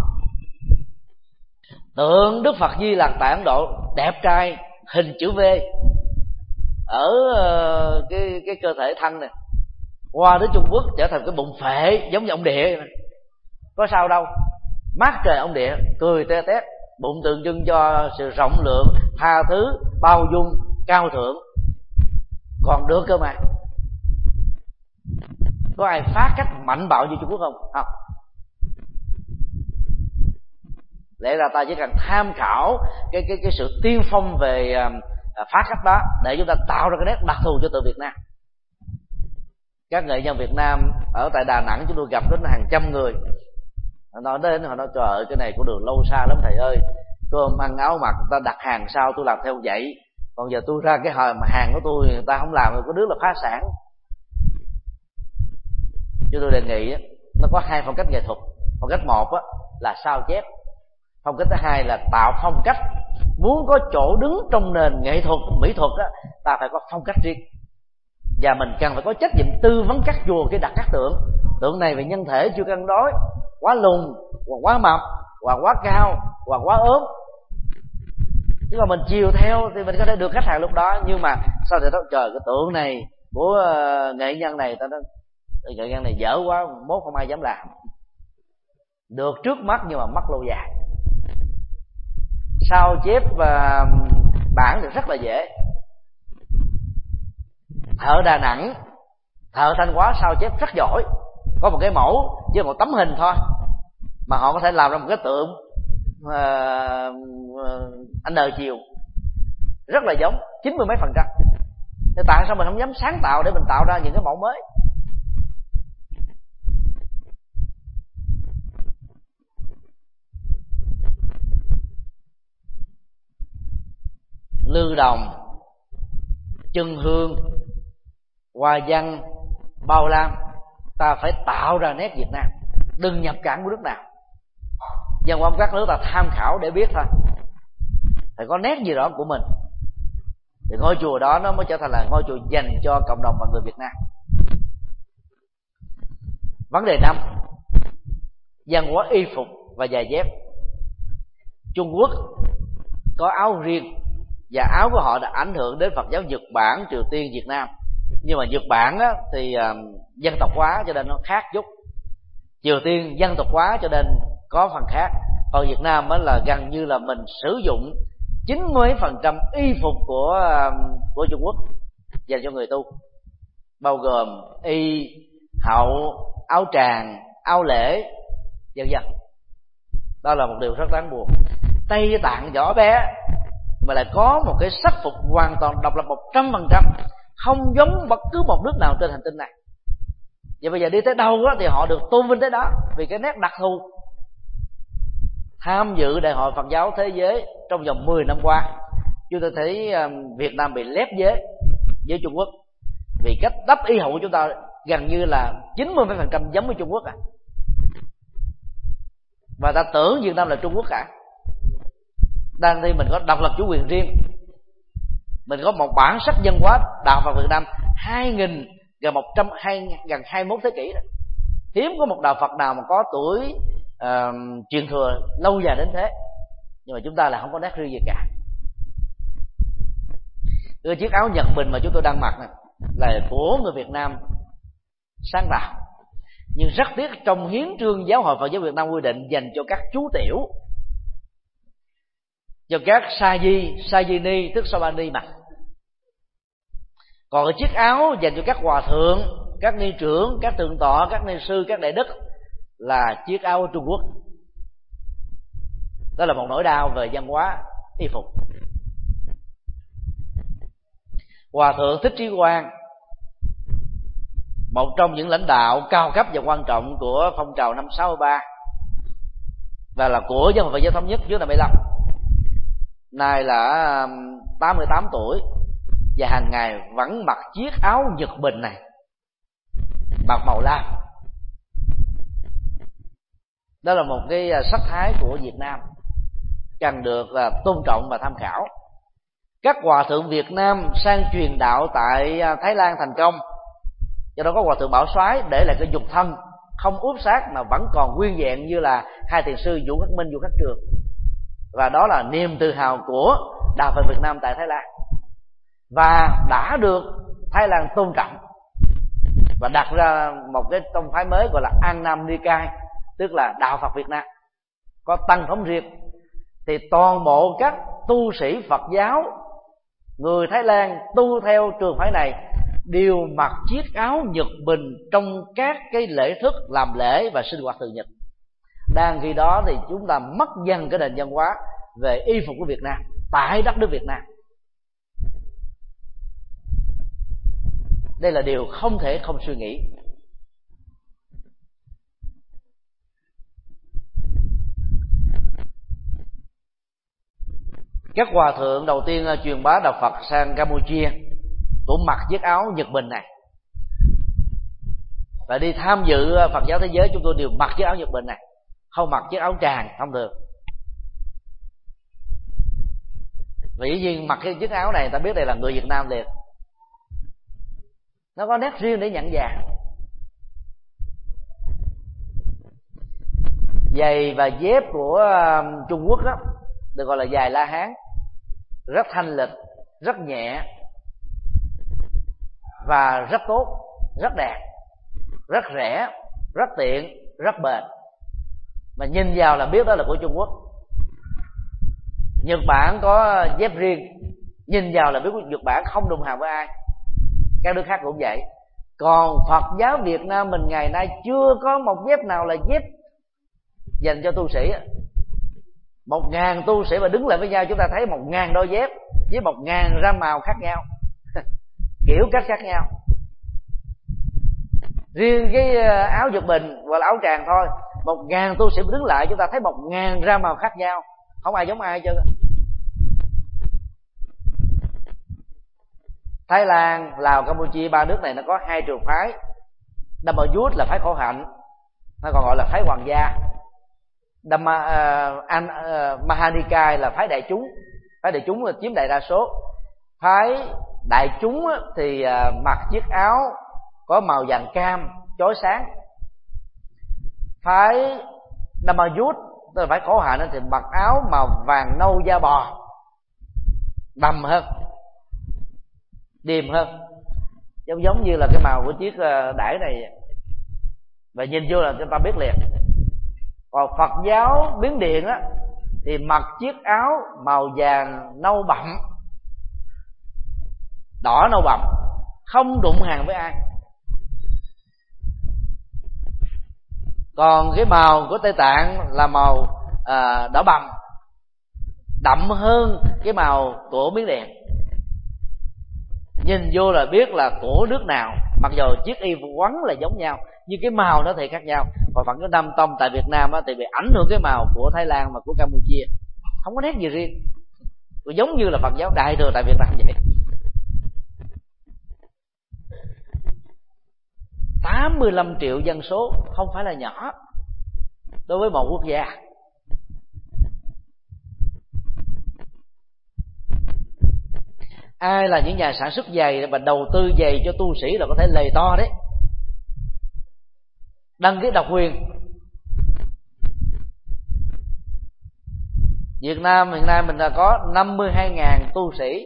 Tượng Đức Phật Di Lặc tại Ấn Độ đẹp trai, hình chữ V ở cái cái cơ thể thân này, qua đến Trung Quốc trở thành cái bụng phệ giống như ông Địa này. Có sao đâu, mát trời ông Địa, cười te tét, bụng tượng trưng cho sự rộng lượng, tha thứ, bao dung, cao thượng, còn được cơ mà. Có ai phá cách mạnh bạo như Trung Quốc không? Không. Lẽ ra ta chỉ cần tham khảo cái cái cái sự tiên phong về uh, phá cách đó để chúng ta tạo ra cái nét đặc thù cho tượng Việt Nam. Các nghệ nhân Việt Nam ở tại Đà Nẵng chúng tôi gặp đến hàng trăm người. Họ nói đến, họ nói trời ơi cái này của đường lâu xa lắm thầy ơi, cơm ăn áo mặc người ta đặt hàng sao tôi làm theo vậy, còn giờ tôi ra cái hồi mà hàng của tôi người ta không làm, có đứa là phá sản. Chứ tôi đề nghị nó có hai phong cách nghệ thuật. Phong cách một là sao chép, phong cách thứ hai là tạo phong cách. Muốn có chỗ đứng trong nền nghệ thuật mỹ thuật á, ta phải có phong cách riêng, và mình cần phải có trách nhiệm tư vấn các chùa khi đặt các tượng. Tượng này về nhân thể chưa cân đối, quá lùn hoặc quá mập hoặc quá cao hoặc quá ốm, chứ mà mình chiều theo thì mình có thể được khách hàng lúc đó. Nhưng mà sao thì nói trời cái tượng này của nghệ nhân này, ta nói nghệ nhân này dở quá, mốt không ai dám làm. Được trước mắt nhưng mà mất lâu dài. Sao chép và bản thì rất là dễ. Thợ Đà Nẵng, thợ Thanh Hóa sao chép rất giỏi. Có một cái mẫu với một tấm hình thôi mà họ có thể làm ra một cái tượng uh, anh đời chiều rất là giống, chín mươi mấy phần trăm. Thì tại sao mình không dám sáng tạo để mình tạo ra những cái mẫu mới? Lư đồng, chân hương, hoa văn, bao lam, ta phải tạo ra nét Việt Nam, đừng nhập cảng của nước nào. Văn hóa các nước ta tham khảo để biết thôi, phải có nét gì đó của mình, thì ngôi chùa đó nó mới trở thành là ngôi chùa dành cho cộng đồng và người Việt Nam. Vấn đề năm, văn hóa y phục và giày dép. Trung Quốc có áo riêng, và áo của họ đã ảnh hưởng đến Phật giáo Nhật Bản, Triều Tiên, Việt Nam. Nhưng mà Nhật Bản á, thì uh, dân tộc hóa cho nên nó khác chút, Triều Tiên dân tộc hóa cho nên có phần khác, còn Việt Nam á, là gần như là mình sử dụng chín mươi phần trăm y phục của uh, của Trung Quốc dành cho người tu, bao gồm y, hậu, áo tràng, áo lễ, vân vân. Đó là một điều rất đáng buồn. Tây Tạng nhỏ bé mà lại có một cái sắc phục hoàn toàn độc lập một trăm phần trăm, không giống bất cứ một nước nào trên hành tinh này. Và bây giờ đi tới đâu đó thì họ được tôn vinh tới đó vì cái nét đặc thù. Tham dự Đại hội Phật giáo Thế giới trong vòng mười năm qua, chúng tôi thấy Việt Nam bị lép vế với Trung Quốc vì cách đắp y hậu của chúng ta gần như là chín mươi phần trăm giống với Trung Quốc à. Và ta tưởng Việt Nam là Trung Quốc cả. đang thi mình có độc lập chủ quyền riêng, mình có một bản sắc văn hóa đạo Phật Việt Nam hai nghìn gần một trăm hai gần hai mươi mốt thế kỷ đó. Hiếm có một đạo Phật nào mà có tuổi uh, truyền thừa lâu dài đến thế, nhưng mà chúng ta là không có nét riêng gì cả. Cái chiếc áo Nhật Bình mà chúng tôi đang mặc này là của người Việt Nam sáng tạo, nhưng rất tiếc trong hiến trương Giáo hội Phật giáo Việt Nam quy định dành cho các chú tiểu, cho các sa di, sa di ni tức sa ba ni mặc. Còn cái chiếc áo dành cho các hòa thượng, các ni trưởng, các thượng tọa, các ni sư, các đại đức là chiếc áo Trung Quốc. Đó là một nỗi đau về văn hóa y phục. Hòa thượng Thích Trí Quang, một trong những lãnh đạo cao cấp và quan trọng của phong trào năm sáu ba và là của Giáo hội Phật giáo thống nhất trước năm bảy mươi lăm, nay là tám mươi tám tuổi và hàng ngày vẫn mặc chiếc áo Nhật Bình này, mặc màu lam. Đó là một cái sắc thái của Việt Nam cần được tôn trọng và tham khảo. Các hòa thượng Việt Nam sang truyền đạo tại Thái Lan thành công, do đó có hòa thượng Bảo Soái để lại cái nhục thân không úp xác mà vẫn còn nguyên vẹn như là hai thiền sư Vũ Khắc Minh, Vũ Khắc Trường, và đó là niềm tự hào của đạo Phật Việt Nam tại Thái Lan, và đã được Thái Lan tôn trọng và đặt ra một cái tông phái mới gọi là An Nam Ni Cai, tức là đạo Phật Việt Nam có tăng thống riêng. Thì toàn bộ các tu sĩ Phật giáo người Thái Lan tu theo trường phái này đều mặc chiếc áo Nhật Bình trong các cái lễ thức làm lễ và sinh hoạt thường nhật. Đang khi đó thì chúng ta mất dần cái nền văn hóa về y phục của Việt Nam tại đất nước Việt Nam. Đây là điều không thể không suy nghĩ. Các hòa thượng đầu tiên truyền bá đạo Phật sang Campuchia cũng mặc chiếc áo Nhật Bình này, và đi tham dự Phật giáo thế giới chúng tôi đều mặc chiếc áo Nhật Bình này, không mặc chiếc áo tràng thông thường. Vì dĩ nhiên mặc cái chiếc áo này ta biết đây là người Việt Nam liền, nó có nét riêng để nhận dạng. Giày và dép của Trung Quốc đó được gọi là giày La Hán, rất thanh lịch, rất nhẹ và rất tốt, rất đẹp, rất rẻ, rất tiện, rất bền, mà nhìn vào là biết đó là của Trung Quốc. Nhật Bản có dép riêng, nhìn vào là biết của Nhật Bản, không đụng hàng với ai. Các nước khác cũng vậy. Còn Phật giáo Việt Nam mình ngày nay chưa có một dép nào là dép dành cho tu sĩ. Một ngàn tu sĩ mà đứng lại với nhau, chúng ta thấy một ngàn đôi dép với một ngàn ra màu khác nhau kiểu cách khác nhau. Riêng cái áo Nhật Bình hoặc là áo tràng thôi, một ngàn tu sĩ đứng lại chúng ta thấy một ngàn ra màu khác nhau, không ai giống ai hết trơn. Thái Lan, Lào, Campuchia, ba nước này nó có hai trường phái. Dhamma Yut là phái khổ hạnh, nó còn gọi là phái hoàng gia. Dhamma uh, An, uh, Mahanikai là phái đại chúng. Phái đại chúng là chiếm đại đa số. Phái đại chúng thì uh, mặc chiếc áo có màu vàng cam chói sáng. Phái Dhamma Yut tức là phái khổ hạnh thì mặc áo màu vàng nâu da bò, đầm hơn, điềm hơn, giống giống như là cái màu của chiếc đải này, và nhìn vô là chúng ta biết liền. Còn Phật giáo Miến Điện á thì mặc chiếc áo màu vàng nâu bậm, đỏ nâu bậm, không đụng hàng với ai. Còn cái màu của Tây Tạng là màu à, đỏ bầm, đậm hơn cái màu của Miến Điện. Nhìn vô là biết là của nước nào, mặc dù chiếc y phục quấn là giống nhau nhưng cái màu nó thì khác nhau. Còn Phật giáo Nam Tông tại Việt Nam á, thì bị ảnh hưởng cái màu của Thái Lan và của Campuchia, không có nét gì riêng, giống như là Phật giáo Đại thừa tại Việt Nam vậy. tám mươi lăm triệu dân số không phải là nhỏ đối với một quốc gia. ai là những nhà sản xuất giày và đầu tư giày cho tu sĩ là có thể lầy to đấy. Đăng ký độc quyền. Việt Nam hiện nay mình là có năm mươi hai nghìn tu sĩ.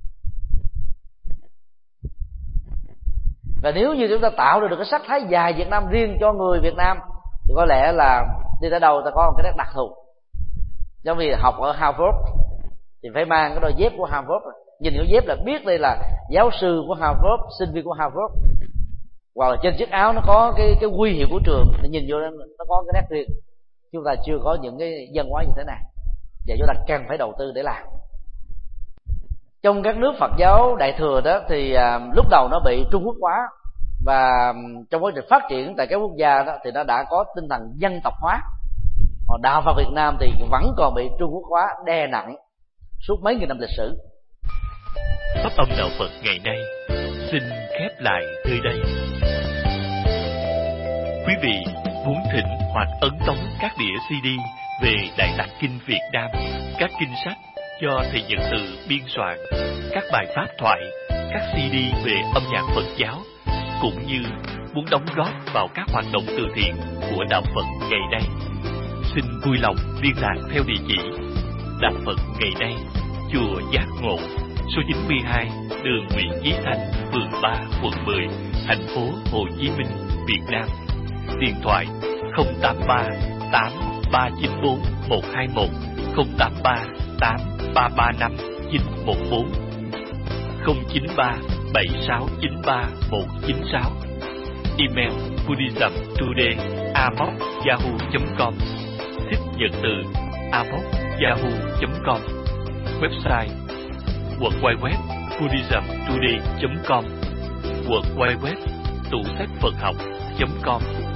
Và nếu như chúng ta tạo được cái sắc thái dài Việt Nam riêng cho người Việt Nam thì có lẽ là đi tới đâu ta có một cái nét đặc thù. Giống vì học ở Harvard thì phải mang cái đôi dép của Harvard, nhìn cái dép là biết đây là giáo sư của Harvard, sinh viên của Harvard. Hoặc là trên chiếc áo nó có cái cái huy hiệu của trường, để nhìn vô nó có cái nét riêng. Chúng ta chưa có những cái văn hóa như thế này, và chúng ta cần phải đầu tư để làm. Trong các nước Phật giáo Đại thừa đó thì à, lúc đầu nó bị Trung Quốc hóa, và trong quá trình phát triển tại các quốc gia đó thì nó đã có tinh thần dân tộc hóa. Còn đạo Phật Việt Nam thì vẫn còn bị Trung Quốc hóa đè nặng suốt mấy nghìn năm lịch sử. Pháp âm đạo Phật ngày nay xin khép lại nơi đây. Quý vị muốn thỉnh hoặc ấn tống các đĩa xê đê về Đại Tạng Kinh Việt Nam, các kinh sách do thầy Nhật Từ biên soạn, các bài pháp thoại, các xê đê về âm nhạc Phật giáo, cũng như muốn đóng góp vào các hoạt động từ thiện của đạo Phật ngày nay, xin vui lòng liên lạc theo địa chỉ Đạo Phật ngày nay, chùa Giác Ngộ, số chín mươi hai, đường Nguyễn Chí Thanh, phường ba, quận mười, thành phố Hồ Chí Minh, Việt Nam. Điện thoại không tám ba tám ba chín bốn một hai một, không tám ba tám ba ba năm chín một bốn, không chín ba bảy sáu chín ba một chín sáu. Email buddhismtoday a m o c yahoo chấm com, thích Nhật Từ a m o c yahoo chấm com. Website w w w chấm buddhismtoday chấm com, w w w chấm tủ sách Phật học chấm com.